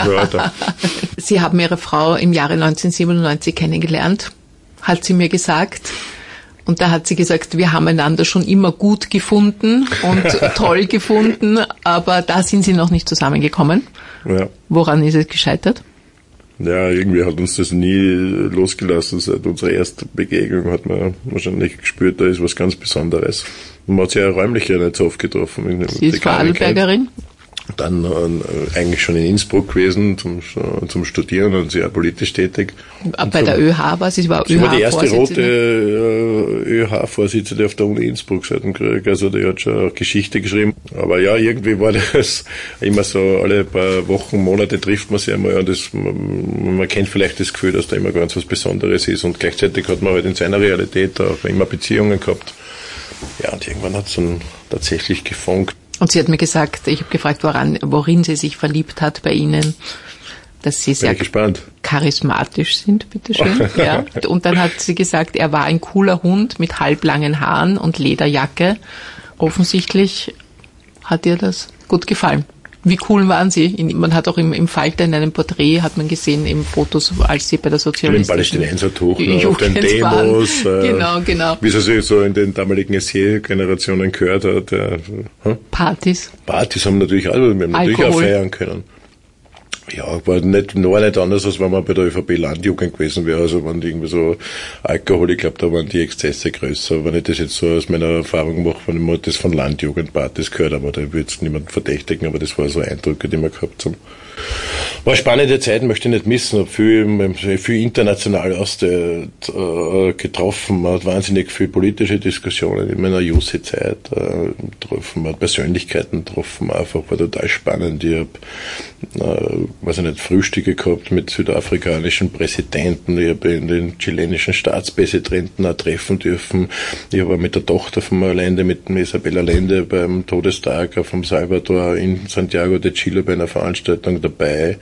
S2: Sie haben Ihre Frau im Jahre neunzehnhundertsiebenundneunzig kennengelernt, hat sie mir gesagt. Und da hat sie gesagt, wir haben einander schon immer gut gefunden und toll gefunden, aber da sind Sie noch nicht zusammengekommen.
S3: Ja.
S2: Woran ist es gescheitert?
S3: Ja, irgendwie hat uns das nie losgelassen. Seit unserer ersten Begegnung hat man wahrscheinlich gespürt, da ist was ganz Besonderes. Und man hat sich ja räumlich ja nicht so oft getroffen.
S2: Sie ist Vorarlbergerin.
S3: Dann äh, eigentlich schon in Innsbruck gewesen zum, zum Studieren und sehr politisch tätig.
S2: Und bei der ÖH war sie, sie war
S3: Sie war die erste rote
S2: ÖH-Vorsitzende.
S3: äh, ÖH-Vorsitzende auf der Uni Innsbruck seit dem Krieg. Also die hat schon auch Geschichte geschrieben. Aber ja, irgendwie war das immer so, alle paar Wochen, Monate trifft man sich einmal und das, man, man kennt vielleicht das Gefühl, dass da immer ganz was Besonderes ist und gleichzeitig hat man halt in seiner Realität auch immer Beziehungen gehabt. Ja, und irgendwann hat es dann tatsächlich gefunkt.
S2: Und sie hat mir gesagt, ich habe gefragt, woran, worin sie sich verliebt hat bei Ihnen, dass Sie sehr charismatisch sind, bitteschön. Ja. Und dann hat sie gesagt, er war ein cooler Hund mit halblangen Haaren und Lederjacke. Offensichtlich hat ihr das gut gefallen. Wie cool waren Sie? Man hat auch im, im Falter in einem Porträt, hat man gesehen, im Fotos, als Sie bei der sozialistischen
S3: Im Palästinensertuch, auf den Demos,
S2: äh, genau, genau.
S3: wie es sich so in den damaligen S E-Generationen gehört hat. Äh, hm?
S2: Partys.
S3: Partys haben natürlich alle, wir haben natürlich auch feiern können. Ja, war nicht, noch nicht anders, als wenn man bei der ÖVP Landjugend gewesen wäre. Also wenn irgendwie so Alkohol, ich glaube, da waren die Exzesse größer. Wenn ich das jetzt so aus meiner Erfahrung mache, wenn ich das von Landjugendpartys gehört, aber da würde es niemand verdächtigen, aber das war so Eindrücke, die wir gehabt haben. War spannende Zeit, möchte ich nicht missen. Habe viel, viel international aus der, äh, getroffen. Man hat wahnsinnig viel politische Diskussionen in meiner Jussi-Zeit äh, getroffen. Man hat Persönlichkeiten getroffen. Einfach war total spannend. Ich habe, äh, weiß ich nicht, Frühstücke gehabt mit südafrikanischen Präsidenten. Ich habe den chilenischen Staatspräsidenten auch treffen dürfen. Ich habe mit der Tochter von Allende, mit Isabel Allende beim Todestag vom Salvador in Santiago de Chile bei einer Veranstaltung dabei.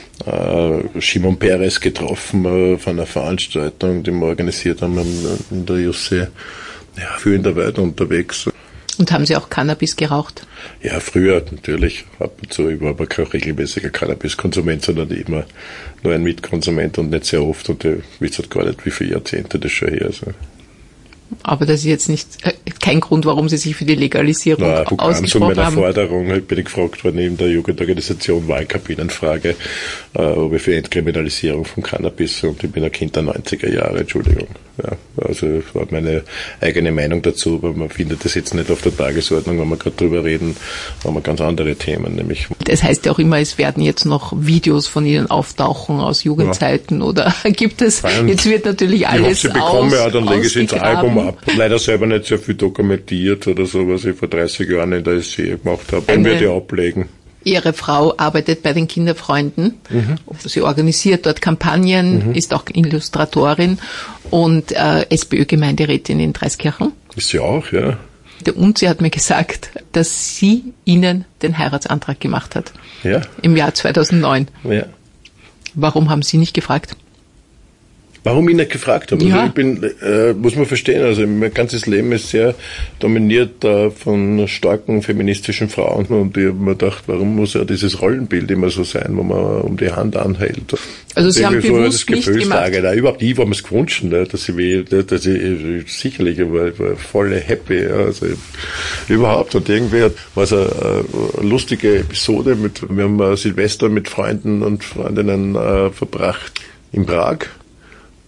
S3: Äh, Shimon Peres getroffen äh, von einer Veranstaltung, die wir organisiert haben in der Jussi. Ja, viel in der Welt unterwegs.
S2: Und haben Sie auch Cannabis geraucht?
S3: Ja, früher natürlich. Ab und zu. Ich war aber kein regelmäßiger Cannabiskonsument, sondern immer nur ein Mitkonsument und nicht sehr oft. Und ich weiß gar nicht, wie viele Jahrzehnte das schon her ist.
S2: Aber das ist jetzt nicht äh, kein Grund, warum Sie sich für die Legalisierung
S3: Na,
S2: ausgesprochen
S3: zu meiner
S2: haben.
S3: Forderung bin ich gefragt worden in der Jugendorganisation Wahlkabinenfrage, äh, ob ich für Entkriminalisierung von Cannabis, und ich bin ein Kind der neunziger Jahre, Entschuldigung. Ja, also das war meine eigene Meinung dazu, aber man findet das jetzt nicht auf der Tagesordnung, wenn wir gerade drüber reden, haben wir ganz andere Themen, nämlich.
S2: Das heißt ja auch immer, es werden jetzt noch Videos von Ihnen auftauchen aus Jugendzeiten, ja. Oder gibt es, Fein. Jetzt wird natürlich alles
S3: ich bekomme, ja, dann lege ich es ins Album ab. Leider selber nicht sehr viel dokumentiert oder so, was ich vor dreißig Jahren in der S C gemacht habe. Dann werde ich ablegen.
S2: Ihre Frau arbeitet bei den Kinderfreunden. Mhm. Sie organisiert dort Kampagnen, mhm. ist auch Illustratorin und äh, SPÖ-Gemeinderätin in Dreiskirchen.
S3: Ist sie auch, ja.
S2: Und sie hat mir gesagt, dass sie Ihnen den Heiratsantrag gemacht hat.
S3: Ja.
S2: Im Jahr zweitausendneun.
S3: Ja.
S2: Warum haben Sie nicht gefragt?
S3: Warum ich nicht gefragt habe?
S2: Ja.
S3: Also ich bin, äh, muss man verstehen, also mein ganzes Leben ist sehr dominiert äh, von starken feministischen Frauen, und ich habe mir gedacht, warum muss ja dieses Rollenbild immer so sein, wo man um die Hand anhält?
S2: Also Sie haben
S3: so
S2: bewusst nicht gemacht?
S3: Nein, überhaupt nie war mir es gewünscht, ne, dass ich, will, dass ich sicherlich, ich war, ich war voll happy, ja, also überhaupt, und irgendwie war es eine, eine lustige Episode, mit, wir haben Silvester mit Freunden und Freundinnen äh, verbracht in Prag.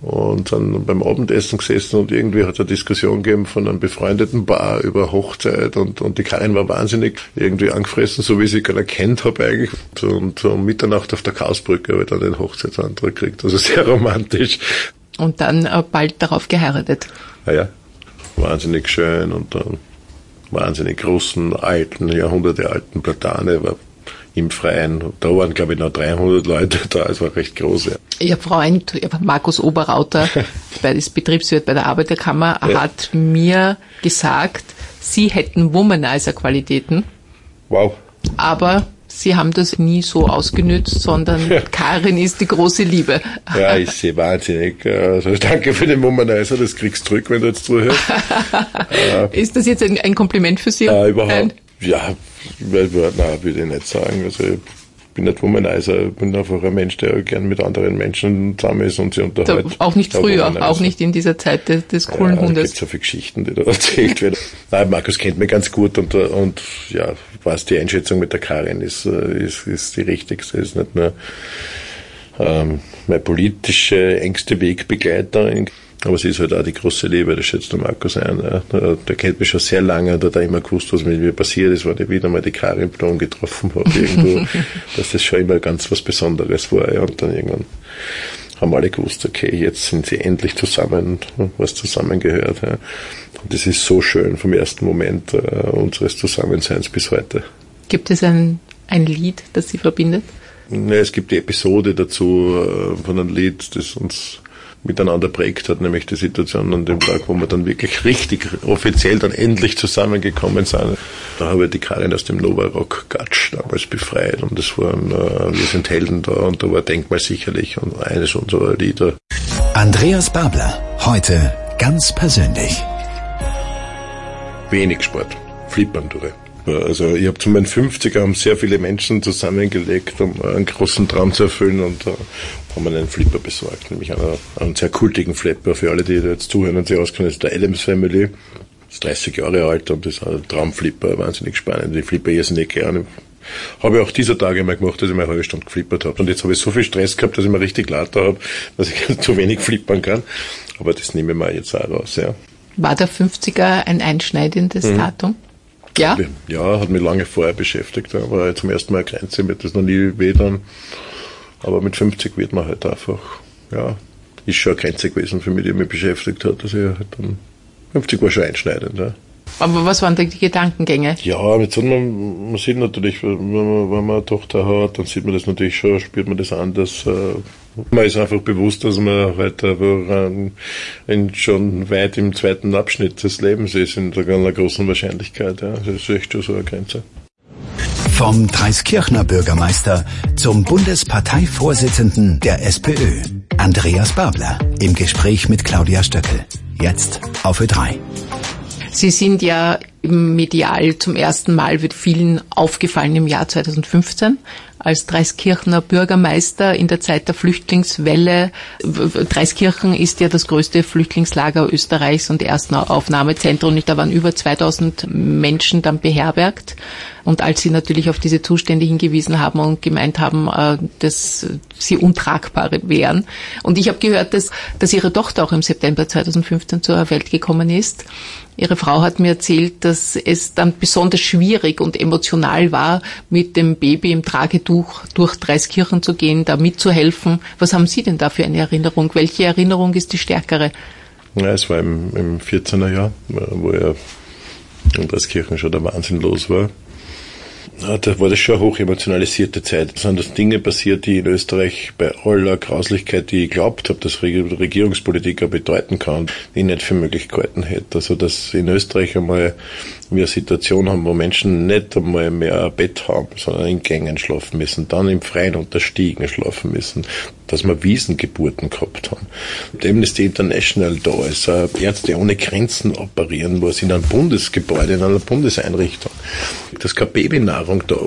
S3: und sind beim Abendessen gesessen und irgendwie hat es eine Diskussion gegeben von einem befreundeten Paar über Hochzeit und, und die Karin war wahnsinnig irgendwie angefressen, so wie ich sie gerade erkannt habe eigentlich. Und um Mitternacht auf der Kausbrücke habe ich dann den Hochzeitsantrag gekriegt, also sehr romantisch.
S2: Und dann äh, bald darauf geheiratet.
S3: Naja, wahnsinnig schön und dann wahnsinnig großen, alten, jahrhundertealten Platane, war im Freien. Da waren, glaube ich, noch dreihundert Leute da, es war recht groß. Ja.
S2: Ihr Freund, Markus Oberrauter, ist Betriebswirt bei der Arbeiterkammer, ja. hat mir gesagt, Sie hätten Womanizer-Qualitäten.
S3: Wow.
S2: Aber Sie haben das nie so ausgenützt, sondern ja. Karin ist die große Liebe.
S3: Ja, ich sehe wahnsinnig. Also danke für den Womanizer, das kriegst du zurück, wenn du jetzt zuhörst.
S2: Ist das jetzt ein, ein Kompliment für Sie?
S3: Ja, überhaupt. Ein Ja, nein, würde ich nicht sagen. Also ich bin nicht Womanizer, ich bin einfach ein Mensch, der gern mit anderen Menschen zusammen ist und sie unterhält.
S2: Auch nicht früher, auch nicht in dieser Zeit des, des coolen
S3: ja,
S2: Hundes.
S3: Es gibt so viele Geschichten, die da erzählt werden. Nein, Markus kennt mich ganz gut und, und ja, was die Einschätzung mit der Karin ist, ist, ist die richtigste. Ist nicht nur ähm, meine politische engste Wegbegleiterin, aber sie ist halt auch die große Liebe, das schätzt der Markus ein. Ja. Der, der kennt mich schon sehr lange, der hat auch immer gewusst, was mit mir passiert ist, wenn ich wieder mal die Karin Blom getroffen habe irgendwo, dass das schon immer ganz was Besonderes war. Ja. Und dann irgendwann haben alle gewusst, okay, jetzt sind sie endlich zusammen, was zusammengehört. Ja. Und das ist so schön vom ersten Moment uh, unseres Zusammenseins bis heute.
S2: Gibt es ein, ein Lied, das Sie verbindet?
S3: Ja, es gibt die Episode dazu uh, von einem Lied, das uns miteinander prägt hat, nämlich die Situation an dem Tag, wo wir dann wirklich richtig offiziell dann endlich zusammengekommen sind. Da habe ich die Karin aus dem Nova Rock Gatsch damals befreit und das waren äh, Wir sind Helden da und da war Denkmal sicherlich und eines unserer Lieder.
S1: Andreas Babler, heute ganz persönlich.
S3: Wenig Sport, flippern durch. Also ich habe zu meinen fünfziger haben sehr viele Menschen zusammengelegt, um einen großen Traum zu erfüllen und äh, haben einen Flipper besorgt, nämlich einen, einen sehr kultigen Flipper für alle, die da jetzt zuhören und sich auskennen, das ist der Adams Family, ist dreißig Jahre alt und das ist ein Traumflipper, wahnsinnig spannend, ich flipper irrsinnig gerne. Habe ich auch dieser Tage mal gemacht, dass ich mal eine halbe Stunde geflippert habe und jetzt habe ich so viel Stress gehabt, dass ich mir richtig leid habe, dass ich zu wenig flippern kann, aber das nehme ich mal jetzt auch raus. Ja.
S2: War der fünfziger ein einschneidendes mhm. Datum? Ja?
S3: Ja, hat mich lange vorher beschäftigt, aber jetzt zum ersten Mal eine Grenze, wird das noch nie weh dann. Aber mit fünfzig wird man halt einfach, ja, ist schon eine Grenze gewesen für mich, die mich beschäftigt hat. Also halt dann, fünfzig war schon einschneidend, ja.
S2: Aber was waren da die Gedankengänge?
S3: Ja, jetzt hat man, man sieht natürlich, wenn man, wenn man eine Tochter hat, dann sieht man das natürlich schon, spürt man das anders. Man ist einfach bewusst, dass man halt in, schon weit im zweiten Abschnitt des Lebens ist, in einer großen Wahrscheinlichkeit. Ja. Das ist echt schon so eine Grenze.
S1: Vom Dreiskirchner Bürgermeister zum Bundesparteivorsitzenden der SPÖ, Andreas Babler, im Gespräch mit Claudia Stöckel. Jetzt auf Ö drei.
S2: Sie sind ja medial zum ersten Mal, wird vielen aufgefallen im Jahr zweitausendfünfzehn, als Dreiskirchner Bürgermeister in der Zeit der Flüchtlingswelle. Dreiskirchen ist ja das größte Flüchtlingslager Österreichs und Erstaufnahmezentrum. Und da waren über zweitausend Menschen dann beherbergt. Und als Sie natürlich auf diese Zustände hingewiesen haben und gemeint haben, dass sie untragbar wären. Und ich habe gehört, dass, dass Ihre Tochter auch im September zweitausendfünfzehn zur Welt gekommen ist. Ihre Frau hat mir erzählt, dass es dann besonders schwierig und emotional war, mit dem Baby im Tragetuch durch Dreiskirchen zu gehen, da mitzuhelfen. Was haben Sie denn da für eine Erinnerung? Welche Erinnerung ist die stärkere?
S3: Ja, es war im, im vierzehner Jahr, wo ja in Dreiskirchen schon der Wahnsinn los war. Ja, da war das schon eine hochemotionalisierte Zeit. Es sind das Dinge passiert, die in Österreich bei aller Grauslichkeit, die ich glaubt habe, dass Regierungspolitik auch bedeuten kann, die ich nicht für möglich gehalten hätte. Also, dass in Österreich einmal wir eine Situation haben, wo Menschen nicht einmal mehr ein Bett haben, sondern in Gängen schlafen müssen, dann im Freien unter Stiegen schlafen müssen, dass wir Wiesengeburten gehabt haben. Und Amnesty International da ist, Ärzte ohne Grenzen operieren, wo es in einem Bundesgebäude, in einer Bundeseinrichtung, dass keine Babynahrung da war.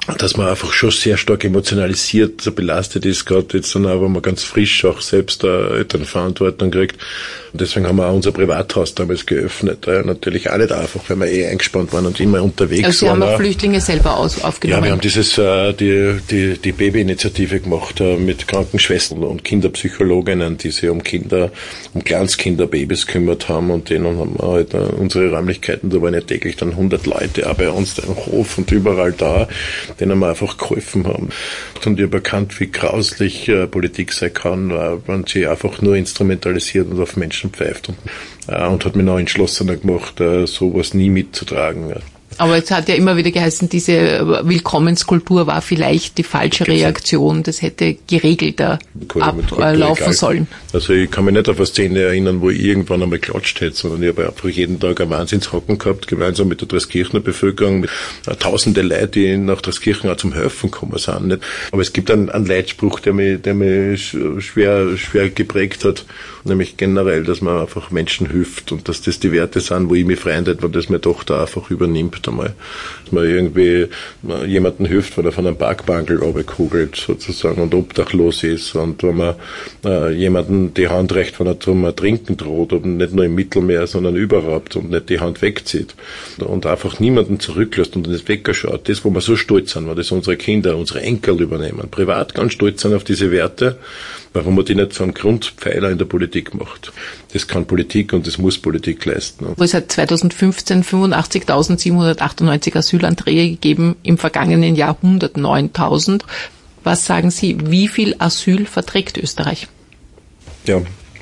S3: dass man einfach schon sehr stark emotionalisiert, so belastet ist, gerade jetzt dann auch, wenn man ganz frisch auch selbst eine Elternverantwortung kriegt. Und deswegen haben wir auch unser Privathaus damals geöffnet. Ja, natürlich auch nicht einfach, weil wir eh eingespannt waren und immer unterwegs
S2: also Sie
S3: waren.
S2: Sie haben auch Flüchtlinge selber aus, aufgenommen?
S3: Ja, wir haben dieses, äh, die, die, die Babyinitiative gemacht äh, mit Krankenschwestern und Kinderpsychologinnen, die sich um Kinder, um Kleinstkinderbabys kümmert haben, und denen haben wir halt äh, unsere Räumlichkeiten, da waren ja täglich dann hundert Leute auch bei uns, im Hof und überall da, denen wir einfach geholfen haben. Und ich habe erkannt, wie grauslich äh, Politik sein kann, äh, wenn sie einfach nur instrumentalisiert und auf Menschen pfeift. Und, äh, und hat mich noch entschlossener gemacht, äh, sowas nie mitzutragen.
S2: Aber es hat ja immer wieder geheißen, diese Willkommenskultur war vielleicht die falsche Reaktion. Das hätte geregelter ablaufen sollen.
S3: Also ich kann mich nicht auf eine Szene erinnern, wo ich irgendwann einmal geklatscht hätte, sondern ich habe einfach jeden Tag einen Wahnsinnshocken gehabt, gemeinsam mit der Treskirchener Bevölkerung, mit tausende Leute, die nach Treskirchen auch zum Helfen gekommen sind. Nicht? Aber es gibt einen, einen Leitspruch, der mich, der mich schwer, schwer geprägt hat, nämlich generell, dass man einfach Menschen hilft und dass das die Werte sind, wo ich mich freundet, wenn das meine Tochter einfach übernimmt. Einmal, dass man irgendwie jemanden hilft, wenn er von einem Parkbankel runterkugelt sozusagen und obdachlos ist, und wenn man äh, jemanden die Hand reicht, wenn er zum Ertrinken droht, und nicht nur im Mittelmeer, sondern überhaupt, und nicht die Hand wegzieht und einfach niemanden zurücklässt und nicht weggeschaut. Das, wo wir so stolz sind, weil das unsere Kinder, unsere Enkel übernehmen, privat ganz stolz sind auf diese Werte, warum man die nicht so einen Grundpfeiler in der Politik macht. Das kann Politik und das muss Politik leisten.
S2: Es hat zweitausendfünfzehn fünfundachtzigtausendsiebenhundertachtundneunzig Asylanträge gegeben, im vergangenen Jahr hundertneuntausend. Was sagen Sie, wie viel Asyl verträgt Österreich?
S3: Ja,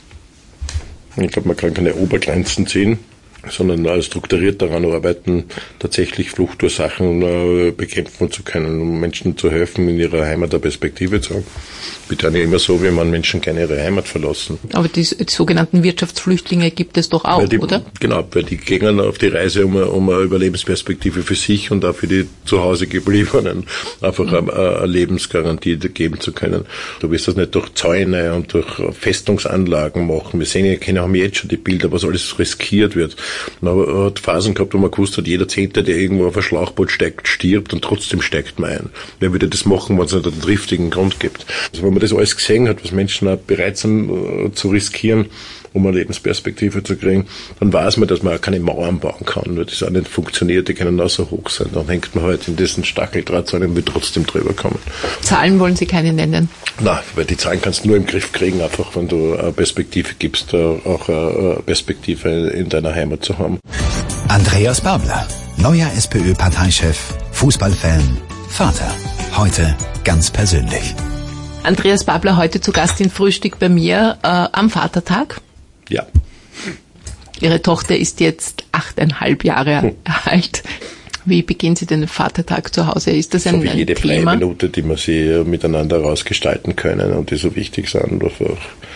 S3: ich glaube, man kann keine Obergrenzen ziehen, sondern äh, strukturiert daran arbeiten, tatsächlich Fluchtursachen äh, bekämpfen zu können, um Menschen zu helfen, in ihrer Heimat eine Perspektive zu haben. Bitte nicht immer so, wie man Menschen gerne ihre Heimat verlassen.
S2: Aber die, die sogenannten Wirtschaftsflüchtlinge gibt es doch auch,
S3: die,
S2: oder?
S3: Genau, weil die gehen auf die Reise, um, um eine Überlebensperspektive für sich und auch für die zu Hause gebliebenen einfach mhm. eine, eine Lebensgarantie geben zu können. Du wirst das nicht durch Zäune und durch Festungsanlagen machen. Wir sehen ja, haben jetzt schon die Bilder, was alles riskiert wird. Man hat Phasen gehabt, wo man gewusst hat, jeder Zehnte, der irgendwo auf ein Schlauchboot steigt, stirbt, und trotzdem steigt man ein. Wer würde das machen, wenn es nicht einen triftigen Grund gibt? Also wenn man das alles gesehen hat, was Menschen auch bereit sind uh, zu riskieren, um eine Lebensperspektive zu kriegen, dann weiß man, dass man auch keine Mauern bauen kann, weil das auch nicht funktioniert, die können auch so hoch sein. Dann hängt man halt in diesen Stacheldrahtzaun und will trotzdem drüber kommen.
S2: Zahlen wollen Sie keine nennen?
S3: Nein, weil die Zahlen kannst du nur im Griff kriegen, einfach wenn du eine Perspektive gibst, auch eine Perspektive in deiner Heimat zu haben.
S1: Andreas Babler, neuer SPÖ-Parteichef, Fußballfan, Vater. Heute ganz persönlich.
S2: Andreas Babler heute zu Gast in Frühstück bei mir äh, am Vatertag.
S3: Ja.
S2: Ihre Tochter ist jetzt achteinhalb Jahre hm. alt. Wie beginnen Sie den Vatertag zu Hause? Ist das ein,
S3: so wie jede
S2: ein Thema?
S3: freie Minute, die wir sie miteinander rausgestalten können und die so wichtig sind. Einfach,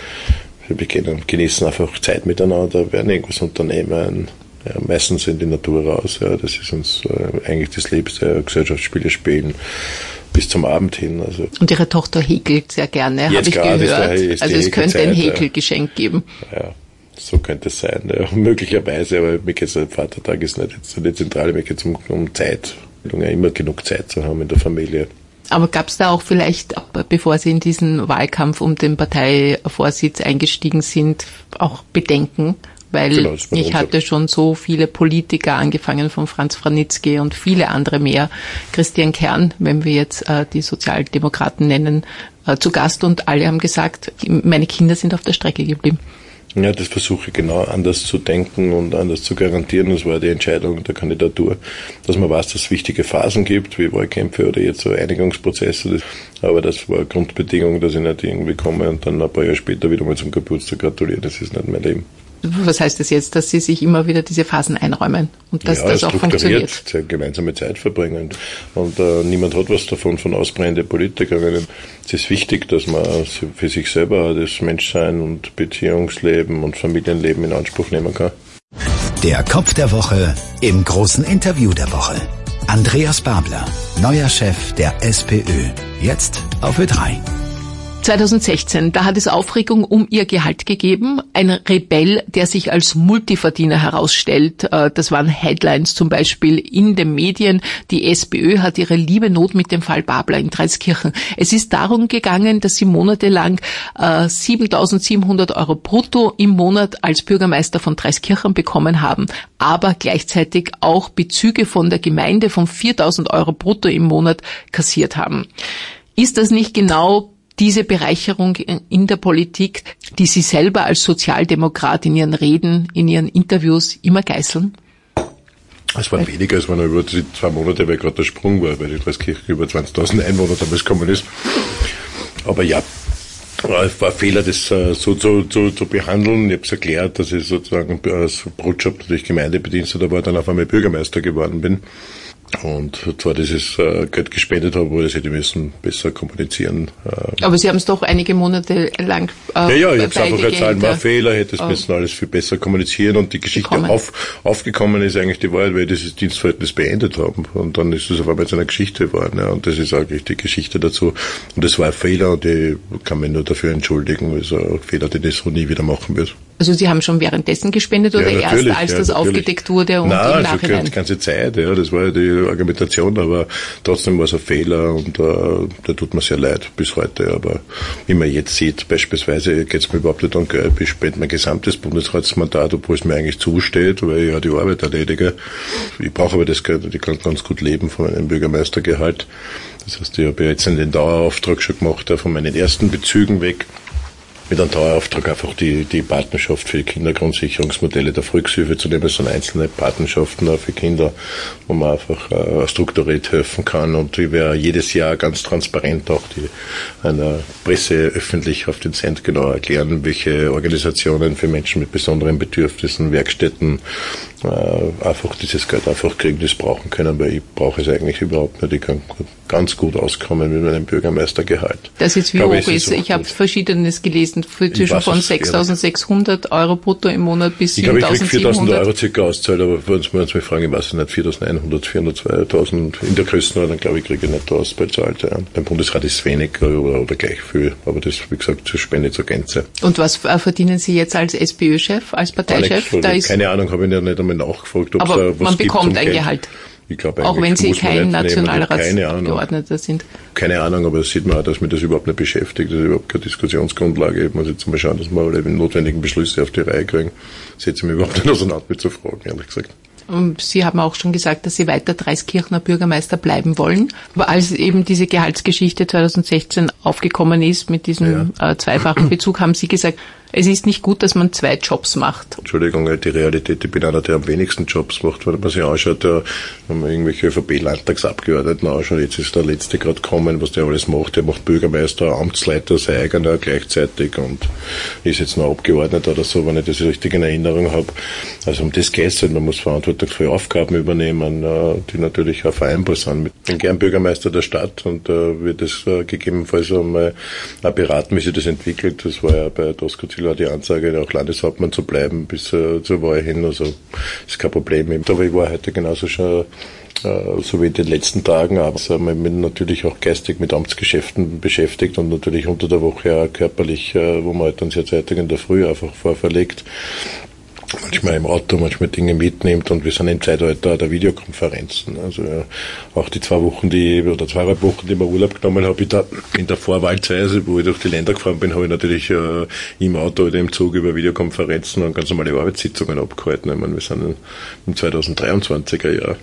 S3: wir genießen einfach Zeit miteinander, werden irgendwas unternehmen. Ja, meistens in die Natur raus. Ja, das ist uns äh, eigentlich das Liebste. Gesellschaftsspiele spielen bis zum Abend hin. Also.
S2: Und Ihre Tochter häkelt sehr gerne, habe ich gehört. Ist der, ist also es könnte ein Häkelgeschenk ja. geben.
S3: Ja, so könnte es sein. Ja, möglicherweise, aber mir geht es, der Vatertag ist nicht so die Zentrale, mir geht es um, um Zeit. Ja, immer genug Zeit zu haben in der Familie.
S2: Aber gab es da auch vielleicht, bevor Sie in diesen Wahlkampf um den Parteivorsitz eingestiegen sind, auch Bedenken? Weil genau, ich hatte schon so viele Politiker, angefangen von Franz Franitzky und viele andere mehr, Christian Kern, wenn wir jetzt äh, die Sozialdemokraten nennen, äh, zu Gast, und alle haben gesagt, meine Kinder sind auf der Strecke geblieben.
S3: Ja, das versuche ich genau anders zu denken und anders zu garantieren. Das war die Entscheidung der Kandidatur, dass man weiß, dass es wichtige Phasen gibt, wie Wahlkämpfe oder jetzt so Einigungsprozesse. Aber das war eine Grundbedingung, dass ich nicht irgendwie komme und dann ein paar Jahre später wieder mal zum Geburtstag gratuliere. Das ist nicht mein Leben.
S2: Was heißt das jetzt, dass Sie sich immer wieder diese Phasen einräumen und dass ja, das auch funktioniert?
S3: Ja, gemeinsame Zeit verbringen. Und äh, niemand hat was davon, von ausbrennende Politikerinnen. Es ist wichtig, dass man für sich selber das Menschsein und Beziehungsleben und Familienleben in Anspruch nehmen kann.
S1: Der Kopf der Woche im großen Interview der Woche. Andreas Babler, neuer Chef der SPÖ. Jetzt auf Ö drei.
S2: zweitausendsechzehn, da hat es Aufregung um ihr Gehalt gegeben. Ein Rebell, der sich als Multiverdiener herausstellt. Das waren Headlines zum Beispiel in den Medien. Die SPÖ hat ihre liebe Not mit dem Fall Babler in Traiskirchen. Es ist darum gegangen, dass sie monatelang äh, siebentausendsiebenhundert Euro brutto im Monat als Bürgermeister von Traiskirchen bekommen haben, aber gleichzeitig auch Bezüge von der Gemeinde von viertausend Euro brutto im Monat kassiert haben. Ist das nicht genau diese Bereicherung in der Politik, die Sie selber als Sozialdemokrat in Ihren Reden, in Ihren Interviews immer geißeln?
S3: Es waren weniger, es waren über die zwei Monate, weil gerade der Sprung war, weil die Traiskirchen über zwanzigtausend Einwohner damals gekommen ist. Aber ja, es war ein Fehler, das so zu, zu, zu behandeln. Ich habe es erklärt, dass ich sozusagen als Brotjob natürlich Gemeindebediensteter war, dann auf einmal Bürgermeister geworden bin. Und zwar dieses äh, Geld gespendet habe, wo das hätte müssen besser kommunizieren. Äh.
S2: Aber Sie haben es doch einige Monate lang
S3: äh, Ja, ja, ich habe es einfach erzählt, war ein Fehler, hätte es äh, müssen alles viel besser kommunizieren und die Geschichte auf, aufgekommen ist eigentlich die Wahrheit, weil wir dieses Dienstverhältnis beendet haben. Und dann ist es auf einmal zu einer Geschichte geworden. Ja, und das ist eigentlich die Geschichte dazu. Und das war ein Fehler und ich kann mich nur dafür entschuldigen. Das ist ein Fehler, den ich so nie wieder machen wird.
S2: Also Sie haben schon währenddessen gespendet oder ja, erst als
S3: ja,
S2: das
S3: natürlich.
S2: aufgedeckt wurde und
S3: Nein,
S2: im Nachhinein?
S3: Also die ganze Zeit, ja, das war ja die Argumentation, aber trotzdem war es ein Fehler und äh, da tut mir sehr leid bis heute. Aber wie man jetzt sieht, beispielsweise geht es mir überhaupt nicht um Geld, ich spende mein gesamtes Bundesratsmandat, obwohl es mir eigentlich zusteht, weil ich ja die Arbeit erledige. Ich brauche aber das Geld und ich kann ganz gut leben von meinem Bürgermeistergehalt. Das heißt, ich habe jetzt den Dauerauftrag schon gemacht, von meinen ersten Bezügen weg. Mit einem Dauerauftrag einfach die, die Patenschaft für die Kindergrundsicherungsmodelle der Volkshilfe zu nehmen. Das sind einzelne Patenschaften auch für Kinder, wo man einfach äh, strukturiert helfen kann. Und ich werde jedes Jahr ganz transparent auch die, einer Presse öffentlich auf den Cent genau erklären, welche Organisationen für Menschen mit besonderen Bedürfnissen, Werkstätten äh, einfach dieses Geld einfach kriegen, das brauchen können, weil ich brauche es eigentlich überhaupt nicht. Ich kann ganz gut auskommen mit meinem Bürgermeistergehalt.
S2: Das jetzt wie hoch ist, ich habe Verschiedenes gelesen, für zwischen von sechstausendsechshundert Euro brutto im Monat bis siebentausendsiebenhundert.
S3: Ich glaube, ich kriege viertausend Euro circa auszahlt, aber wenn Sie mich fragen, ich weiß nicht, viertausendeinhundert, vierhundert, zweitausend, in der Größenordnung, glaube ich, kriege ich nicht ausbezahlt. Ja. Beim Bundesrat ist es wenig oder, oder gleich viel, aber das, wie gesagt, das Spende zur Gänze.
S2: Und was verdienen Sie jetzt als SPÖ-Chef, als Parteichef?
S3: Da ist keine Ahnung, habe ich ja nicht einmal nachgefragt, ob es da was
S2: man
S3: gibt.
S2: bekommt ein Gehalt.
S3: Ich glaube,
S2: auch wenn Sie kein Nationalratsgeordneter sind.
S3: Keine Ahnung, aber das sieht man auch, dass mich das überhaupt nicht beschäftigt. Das ist überhaupt keine Diskussionsgrundlage. Ich muss jetzt mal schauen, dass wir alle notwendigen Beschlüsse auf die Reihe kriegen. Das setze ich mich überhaupt nicht auseinander mit zu fragen, ehrlich gesagt.
S2: Sie haben auch schon gesagt, dass Sie weiter Traiskirchener Bürgermeister bleiben wollen. Aber als eben diese Gehaltsgeschichte zweitausendsechzehn aufgekommen ist mit diesem ja. äh, zweifachen Bezug, haben Sie gesagt, es ist nicht gut, dass man zwei Jobs macht.
S3: Entschuldigung, die Realität, ich bin einer, der am wenigsten Jobs macht, wenn man sich anschaut, da, wenn man irgendwelche ÖVP-Landtagsabgeordneten anschaut, jetzt ist der Letzte gerade kommen, was der alles macht, der macht Bürgermeister, Amtsleiter, sein eigener gleichzeitig und ist jetzt noch Abgeordneter oder so, wenn ich das richtig in Erinnerung habe. Also um das geht es halt, man muss verantwortungsvolle Aufgaben übernehmen, die natürlich auch vereinbar sind. Ich bin gern Bürgermeister der Stadt und äh, wird das äh, gegebenenfalls einmal auch beraten, wie sich das entwickelt. Das war ja bei Doskozil die Ansage, auch Landeshauptmann zu bleiben bis äh, zur Wahl hin. Also ist kein Problem. Aber ich war heute genauso schon äh, so wie in den letzten Tagen, aber ich bin natürlich auch geistig mit Amtsgeschäften beschäftigt und natürlich unter der Woche auch körperlich, äh, wo man halt dann sehr zeitig in der Früh einfach vorverlegt. Manchmal im Auto, manchmal Dinge mitnimmt und wir sind im Zeitalter der Videokonferenzen. Also ja, auch die zwei Wochen, die oder zweieinhalb Wochen, die ich mir Urlaub genommen habe, ich da in der Vorwahlzeit, also wo ich durch die Länder gefahren bin, habe ich natürlich äh, im Auto oder im Zug über Videokonferenzen und ganz normale Arbeitssitzungen abgehalten. Ich meine, wir sind im zweitausenddreiundzwanziger Jahr.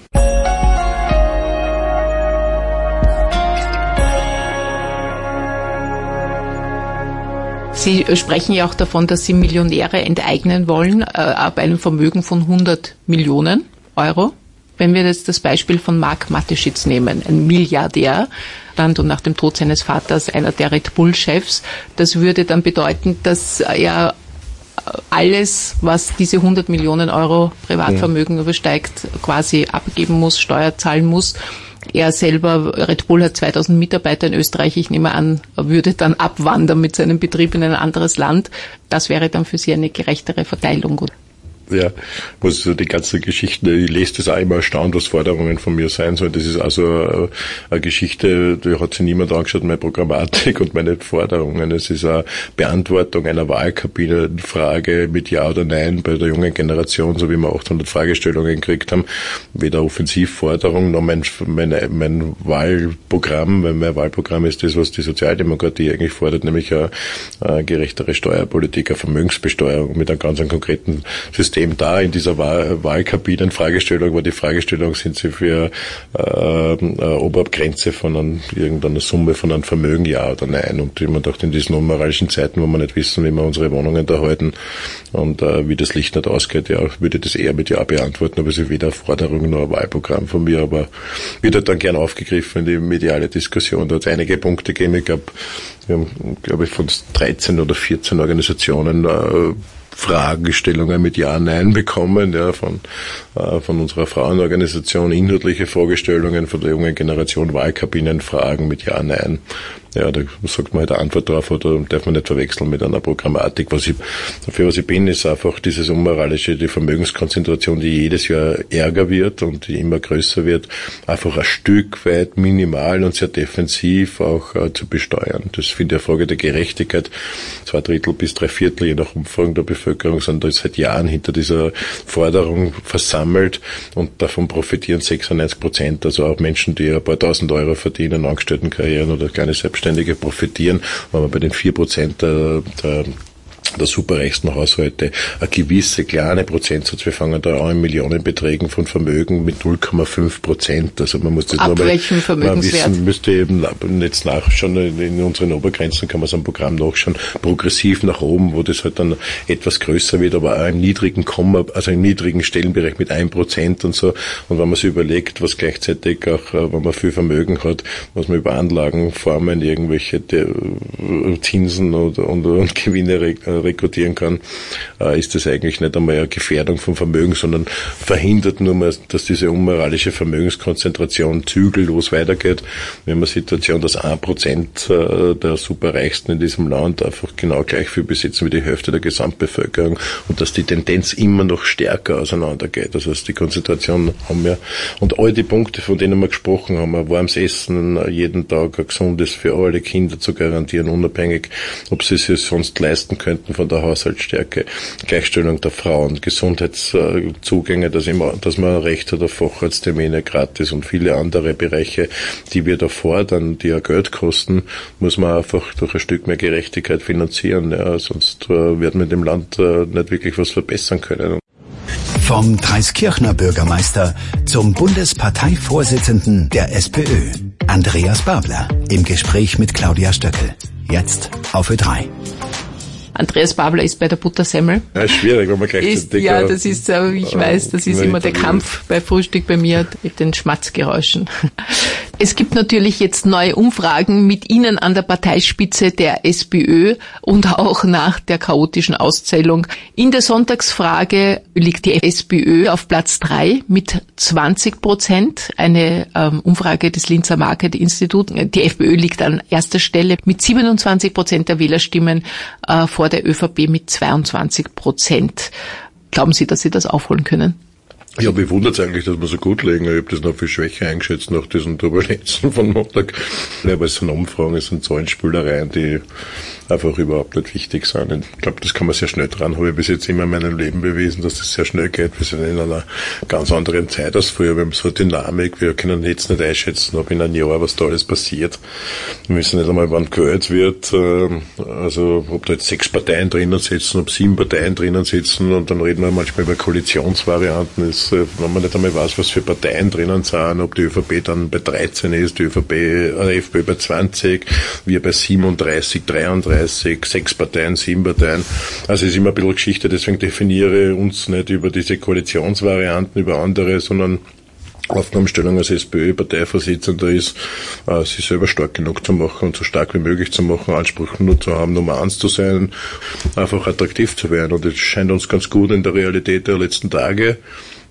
S2: Sie sprechen ja auch davon, dass Sie Millionäre enteignen wollen, äh, ab einem Vermögen von hundert Millionen Euro. Wenn wir jetzt das Beispiel von Marc Mateschitz nehmen, ein Milliardär, dann und nach dem Tod seines Vaters einer der Red Bull-Chefs, das würde dann bedeuten, dass er alles, was diese hundert Millionen Euro Privatvermögen ja. übersteigt, quasi abgeben muss, Steuer zahlen muss. Er selber, Red Bull hat zweitausend Mitarbeiter in Österreich, ich nehme an, würde dann abwandern mit seinem Betrieb in ein anderes Land. Das wäre dann für Sie eine gerechtere Verteilung, oder?
S3: Ja, was so die ganzen Geschichten, ich lese das auch immer erstaunt, was Forderungen von mir sein sollen. Das ist also eine Geschichte, da hat sich niemand angeschaut, meine Programmatik und meine Forderungen. Es ist eine Beantwortung einer Wahlkabinenfrage mit Ja oder Nein bei der jungen Generation, so wie wir achthundert Fragestellungen gekriegt haben. Weder Offensivforderung noch mein, mein, mein Wahlprogramm, weil mein Wahlprogramm ist das, was die Sozialdemokratie eigentlich fordert, nämlich eine, eine gerechtere Steuerpolitik, eine Vermögensbesteuerung mit einem ganz einem konkreten System da. In dieser Wahl, Wahlkabinen-Fragestellung war die Fragestellung, sind Sie für äh, eine Obergrenze von einer, irgendeiner Summe von einem Vermögen, ja oder nein? Und ich mir dachte, in diesen unmoralischen Zeiten, wo wir nicht wissen, wie wir unsere Wohnungen da halten und äh, wie das Licht nicht ausgeht, ja, würde das eher mit Ja beantworten, aber es ist weder eine Forderung noch ein Wahlprogramm von mir, aber wird halt dann gern aufgegriffen in die mediale Diskussion. Da hat es einige Punkte gegeben. Ich glaube, wir haben, glaube ich, von dreizehn oder vierzehn Organisationen äh, Fragestellungen mit Ja, Nein bekommen, ja, von, äh, von unserer Frauenorganisation, inhaltliche Fragestellungen von der jungen Generation, Wahlkabinenfragen mit Ja, Nein. Ja, da sagt man halt eine Antwort drauf, oder darf man nicht verwechseln mit einer Programmatik. Was ich, für was ich bin, ist einfach dieses unmoralische, die Vermögenskonzentration, die jedes Jahr ärger wird und die immer größer wird, einfach ein Stück weit minimal und sehr defensiv auch äh, zu besteuern. Das finde ich eine Frage der Gerechtigkeit. Zwei Drittel bis drei Viertel, je nach Umfang der Bevölkerung, sind da seit Jahren hinter dieser Forderung versammelt und davon profitieren sechsundneunzig Prozent. Also auch Menschen, die ein paar tausend Euro verdienen, Angestelltenkarrieren oder kleine Selbstständige profitieren, wenn man bei den vier Prozent der, der der superreichsten Haushalte eine gewisse kleine Prozentsatz. Wir fangen da an in Millionenbeträgen von Vermögen mit null Komma fünf Prozent. Also man muss das
S2: Ab
S3: nur
S2: welchem Vermögenswert?
S3: Wissen, müsste eben jetzt nachschauen, in unseren Obergrenzen kann man so ein Programm nachschauen, progressiv nach oben, wo das halt dann etwas größer wird, aber auch im niedrigen Komma, also im niedrigen Stellenbereich mit ein Prozent und so. Und wenn man sich überlegt, was gleichzeitig auch, wenn man viel Vermögen hat, was man über Anlagenformen, irgendwelche Zinsen und, und, und Gewinne rekrutieren kann, äh, ist das eigentlich nicht einmal eine Gefährdung von Vermögen, sondern verhindert nur mal, dass diese unmoralische Vermögenskonzentration zügellos weitergeht. Wir haben eine Situation, dass ein Prozent äh, der Superreichsten in diesem Land einfach genau gleich viel besitzen wie die Hälfte der Gesamtbevölkerung und dass die Tendenz immer noch stärker auseinandergeht. Das heißt, die Konzentration haben wir, und all die Punkte, von denen wir gesprochen haben, ein warmes Essen, jeden Tag ein gesundes für alle Kinder zu garantieren, unabhängig, ob sie es sich sonst leisten könnten von der Haushaltsstärke, Gleichstellung der Frauen, Gesundheitszugänge, dass, immer, dass man Recht hat auf Facharzttermine gratis und viele andere Bereiche, die wir da fordern, die ja Geld kosten, muss man einfach durch ein Stück mehr Gerechtigkeit finanzieren. Ja, sonst äh, wird man dem Land äh, nicht wirklich was verbessern können.
S1: Vom Traiskirchner Bürgermeister zum Bundesparteivorsitzenden der SPÖ. Andreas Babler im Gespräch mit Claudia Stöckel. Jetzt auf Ö drei.
S2: Andreas Babler ist bei der Buttersemmel.
S3: Ja, ist schwierig, wenn man gleichzeitig...
S2: Ja, das ist, ich weiß, das ist immer der Kampf bei Frühstück bei mir mit den Schmatzgeräuschen. Es gibt natürlich jetzt neue Umfragen mit Ihnen an der Parteispitze der SPÖ und auch nach der chaotischen Auszählung. In der Sonntagsfrage liegt die SPÖ auf Platz drei mit zwanzig Prozent. Eine ähm, Umfrage des Linzer Market Institut. Die FPÖ liegt an erster Stelle mit siebenundzwanzig Prozent der Wählerstimmen äh, vor der ÖVP mit zweiundzwanzig Prozent. Glauben Sie, dass Sie das aufholen können?
S3: Ja, mich wundert es eigentlich, dass wir so gut liegen. Ich habe das noch viel schwächer eingeschätzt nach diesen Turbulenzen von Montag. Ja, aber es sind Umfragen, es sind Zahlenspülereien, die einfach überhaupt nicht wichtig sind. Ich glaube, das kann man sehr schnell dran. Habe ich bis jetzt immer in meinem Leben bewiesen, dass das sehr schnell geht. Wir sind in einer ganz anderen Zeit als früher. Wir haben so eine Dynamik. Wir können jetzt nicht einschätzen, ob in einem Jahr was da alles passiert. Wir wissen nicht einmal, wann gewählt wird. Also, ob da jetzt sechs Parteien drinnen sitzen, ob sieben Parteien drinnen sitzen. Und dann reden wir manchmal über Koalitionsvarianten. Das, wenn man nicht einmal weiß, was für Parteien drinnen sind, ob die ÖVP dann bei dreizehn ist, die ÖVP, äh, FPÖ bei zwanzig, wir bei siebenunddreißig, dreiunddreißig, sechs Parteien, sieben Parteien. Also es ist immer ein bisschen Geschichte, deswegen definiere uns nicht über diese Koalitionsvarianten, über andere, sondern Aufgabenstellung als SPÖ-Parteivorsitzender ist, äh, sich selber stark genug zu machen und so stark wie möglich zu machen, Anspruch nur zu haben, Nummer eins zu sein, einfach attraktiv zu werden. Und es scheint uns ganz gut in der Realität der letzten Tage,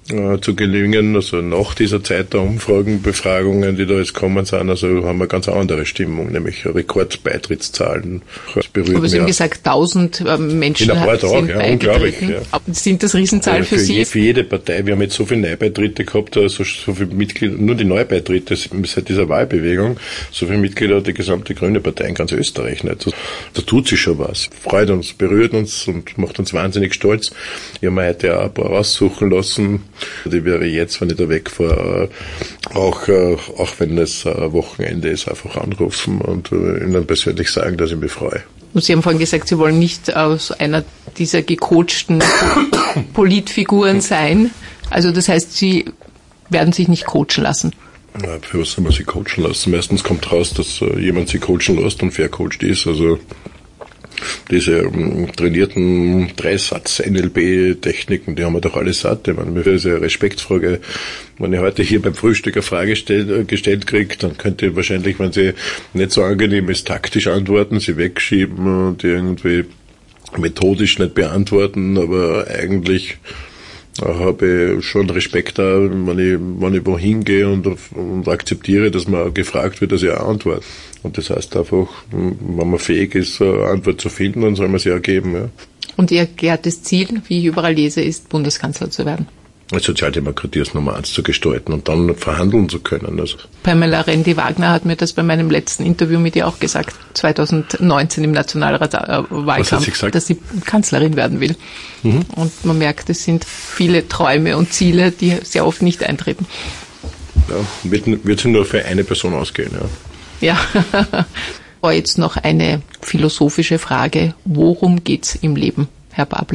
S3: äh, zu gelingen. Also nach dieser Zeit der Umfragen, Befragungen, die da jetzt kommen sind, also haben wir eine ganz andere Stimmung, nämlich Rekordbeitrittszahlen. Das berührt
S2: Aber Sie
S3: mich
S2: haben
S3: auch.
S2: gesagt, tausend Menschen
S3: In ein paar Tagen,
S2: sind
S3: ja, unglaublich.
S2: beigetreten.
S3: Ja.
S2: Sind das Riesenzahlen für,
S3: für
S2: Sie?
S3: Je, für jede Partei. Wir haben jetzt so viele Neubeitritte gehabt, also so viele Mitglieder, nur die Neubeitritte seit dieser Wahlbewegung, so viele Mitglieder hat die gesamte Grüne Partei in ganz Österreich nicht. Also, da tut sich schon was. Freut uns, berührt uns und macht uns wahnsinnig stolz. Ich habe mir heute auch ein paar aussuchen lassen. Die wäre jetzt, wenn ich da wegfahre, auch, auch wenn es ein Wochenende ist, einfach anrufen und ihnen persönlich sagen, dass ich mich freue.
S2: Und Sie haben vorhin gesagt, Sie wollen nicht aus einer dieser gecoachten Politfiguren sein. Also das heißt, Sie werden sich nicht coachen lassen.
S3: Ja, für was soll man sich coachen lassen? Meistens kommt raus, dass jemand sich coachen lässt und vercoacht ist. Also diese um, trainierten Dreisatz-N L P-Techniken, die haben wir doch alle satt. Ich meine, mir ist eine Respektsfrage. Wenn ich heute hier beim Frühstück eine Frage stell, gestellt kriege, dann könnte ich wahrscheinlich, wenn sie nicht so angenehm ist, taktisch antworten, sie wegschieben und irgendwie methodisch nicht beantworten, aber eigentlich da habe ich schon Respekt da, wenn ich, wenn ich wohin gehe und, und akzeptiere, dass man gefragt wird, dass ich auch antworte. Und das heißt einfach, wenn man fähig ist, eine Antwort zu finden, dann soll man sie auch geben. Ja.
S2: Und Ihr erklärtes Ziel, wie ich überall lese, ist, Bundeskanzler zu werden?
S3: Sozialdemokratie als Nummer eins zu gestalten und dann verhandeln zu können. Also.
S2: Pamela Rendi-Wagner hat mir das bei meinem letzten Interview mit ihr auch gesagt, zwanzig neunzehn im Nationalratswahlkampf, dass sie Kanzlerin werden will. Mhm. Und man merkt, es sind viele Träume und Ziele, die sehr oft nicht eintreten.
S3: Ja, wird, wird sie nur für eine Person ausgehen, ja.
S2: Ja. Aber jetzt noch eine philosophische Frage. Worum geht's im Leben, Herr Babler?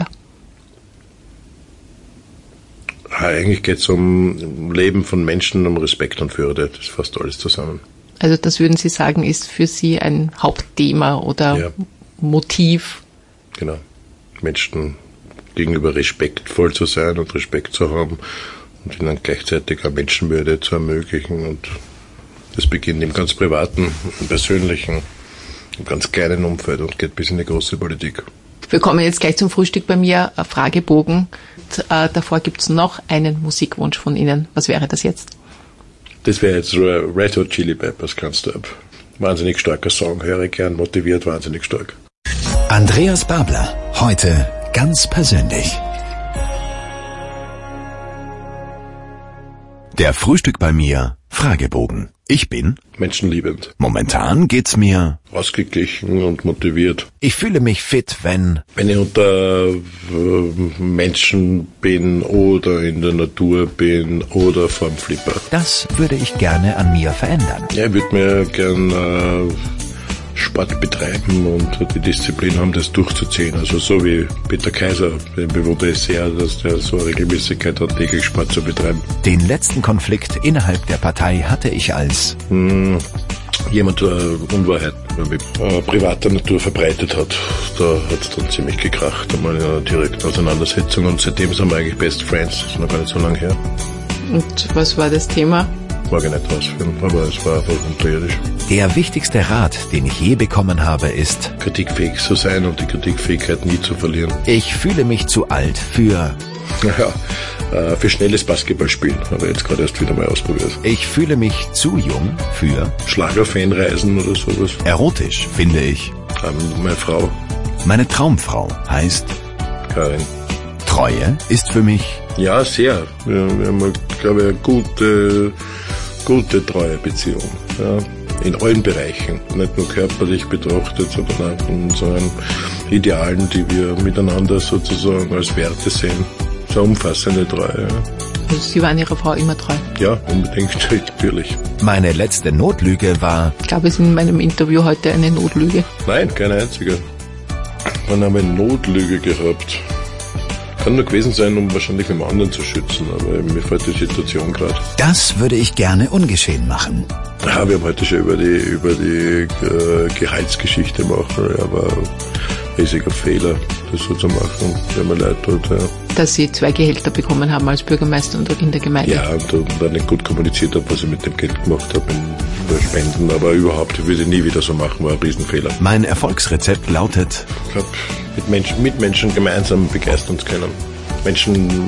S3: Eigentlich geht es um Leben von Menschen, um Respekt und Würde. Das fasst alles zusammen.
S2: Also das würden Sie sagen, ist für Sie ein Hauptthema oder ja. Motiv?
S3: Genau. Menschen gegenüber respektvoll zu sein und Respekt zu haben und ihnen gleichzeitig auch Menschenwürde zu ermöglichen. Und das beginnt im ganz privaten, im persönlichen, im ganz kleinen Umfeld und geht bis in die große Politik.
S2: Wir kommen jetzt gleich zum Frühstück bei mir, Fragebogen. Und, äh, davor gibt es noch einen Musikwunsch von Ihnen. Was wäre das jetzt?
S3: Das wäre jetzt Red Hot Chili Peppers, Can't Stop. Wahnsinnig starker Song, höre ich gern, motiviert, wahnsinnig stark.
S1: Andreas Babler, heute ganz persönlich. Der Frühstück bei mir, Fragebogen. Ich bin
S3: menschenliebend.
S1: Momentan geht's mir
S3: ausgeglichen und motiviert.
S1: Ich fühle mich fit, wenn
S3: wenn ich unter äh, Menschen bin oder in der Natur bin oder vorm Flipper.
S1: Das würde ich gerne an mir verändern.
S3: Ja, ich würde mir gern äh, Sport betreiben und die Disziplin haben, das durchzuziehen. Also so wie Peter Kaiser, den bewundere ich sehr, dass der so eine Regelmäßigkeit hat, täglich Sport zu betreiben.
S1: Den letzten Konflikt innerhalb der Partei hatte ich als
S3: hm, jemand, der Unwahrheit äh, privater Natur verbreitet hat. Da hat es dann ziemlich gekracht, einmal in einer direkten Auseinandersetzung und seitdem sind wir eigentlich Best Friends. Das ist noch gar nicht so lange her.
S2: Und was war das Thema?
S3: Mag ich nicht ausführen, aber es war einfach unterirdisch.
S1: Der wichtigste Rat, den ich je bekommen habe, ist
S3: kritikfähig zu sein und die Kritikfähigkeit nie zu verlieren.
S1: Ich fühle mich zu alt für
S3: ja, für schnelles Basketballspielen, aber jetzt gerade erst wieder mal ausprobiert.
S1: Ich fühle mich zu jung für
S3: Schlagerfanreisen oder sowas.
S1: Erotisch, finde ich.
S3: Ähm, meine Frau.
S1: Meine Traumfrau heißt
S3: Karin.
S1: Treue ist für mich
S3: ja sehr. Wir, wir haben, glaube ich, eine gute, gute treue Beziehung. Ja. In allen Bereichen, nicht nur körperlich betrachtet, sondern auch in unseren Idealen, die wir miteinander sozusagen als Werte sehen. So umfassende Treue. Ja.
S2: Also Sie waren Ihrer Frau immer treu?
S3: Ja, unbedingt, natürlich.
S1: Meine letzte Notlüge war...
S2: Ich glaube, es ist in meinem Interview heute eine Notlüge.
S3: Nein, keine einzige. Man hat eine Notlüge gehabt. Kann nur gewesen sein, um wahrscheinlich dem anderen zu schützen, aber mir fällt die Situation gerade.
S1: Das würde ich gerne ungeschehen machen.
S3: Ja, wir haben heute schon über die, über die äh, Gehaltsgeschichte machen, ja, aber riesiger Fehler, das so zu machen. Tut mir leid, tut, ja.
S2: Dass Sie zwei Gehälter bekommen haben als Bürgermeister und in der Gemeinde.
S3: Ja, und, und dann nicht gut kommuniziert habe, was ich mit dem Geld gemacht habe, in Spenden, aber überhaupt, ich würde nie wieder so machen, war ein Riesenfehler.
S1: Mein Erfolgsrezept lautet...
S3: Ich glaube, mit Menschen, mit Menschen gemeinsam begeistern zu können. Menschen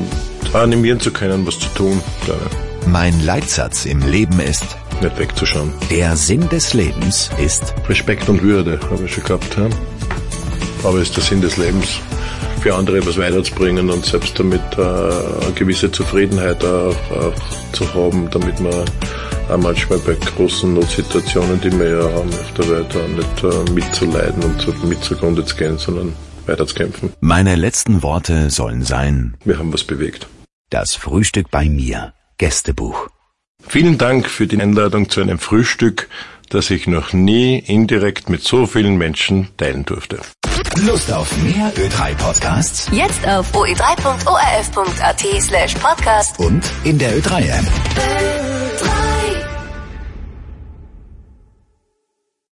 S3: animieren zu können, was zu tun, glaube ich.
S1: Mein Leitsatz im Leben ist:
S3: Nicht wegzuschauen.
S1: Der Sinn des Lebens ist
S3: Respekt und Würde, habe ich schon gehabt. Ja? Aber es ist der Sinn des Lebens, für andere was weiterzubringen und selbst damit äh, eine gewisse Zufriedenheit auch, auch zu haben, damit man auch manchmal bei großen Notsituationen, die wir ja haben auf der Welt, auch nicht äh, mitzuleiden und zu, mit zugrunde zu gehen, sondern weiterzukämpfen.
S1: Meine letzten Worte sollen sein:
S3: Wir haben was bewegt.
S1: Das Frühstück bei mir. Gästebuch.
S3: Vielen Dank für die Einladung zu einem Frühstück, das ich noch nie indirekt mit so vielen Menschen teilen durfte.
S1: Lust auf mehr Ö drei Podcasts?
S5: Jetzt auf o e drei punkt o r f punkt a t slash podcast
S1: Und in der Ö drei App.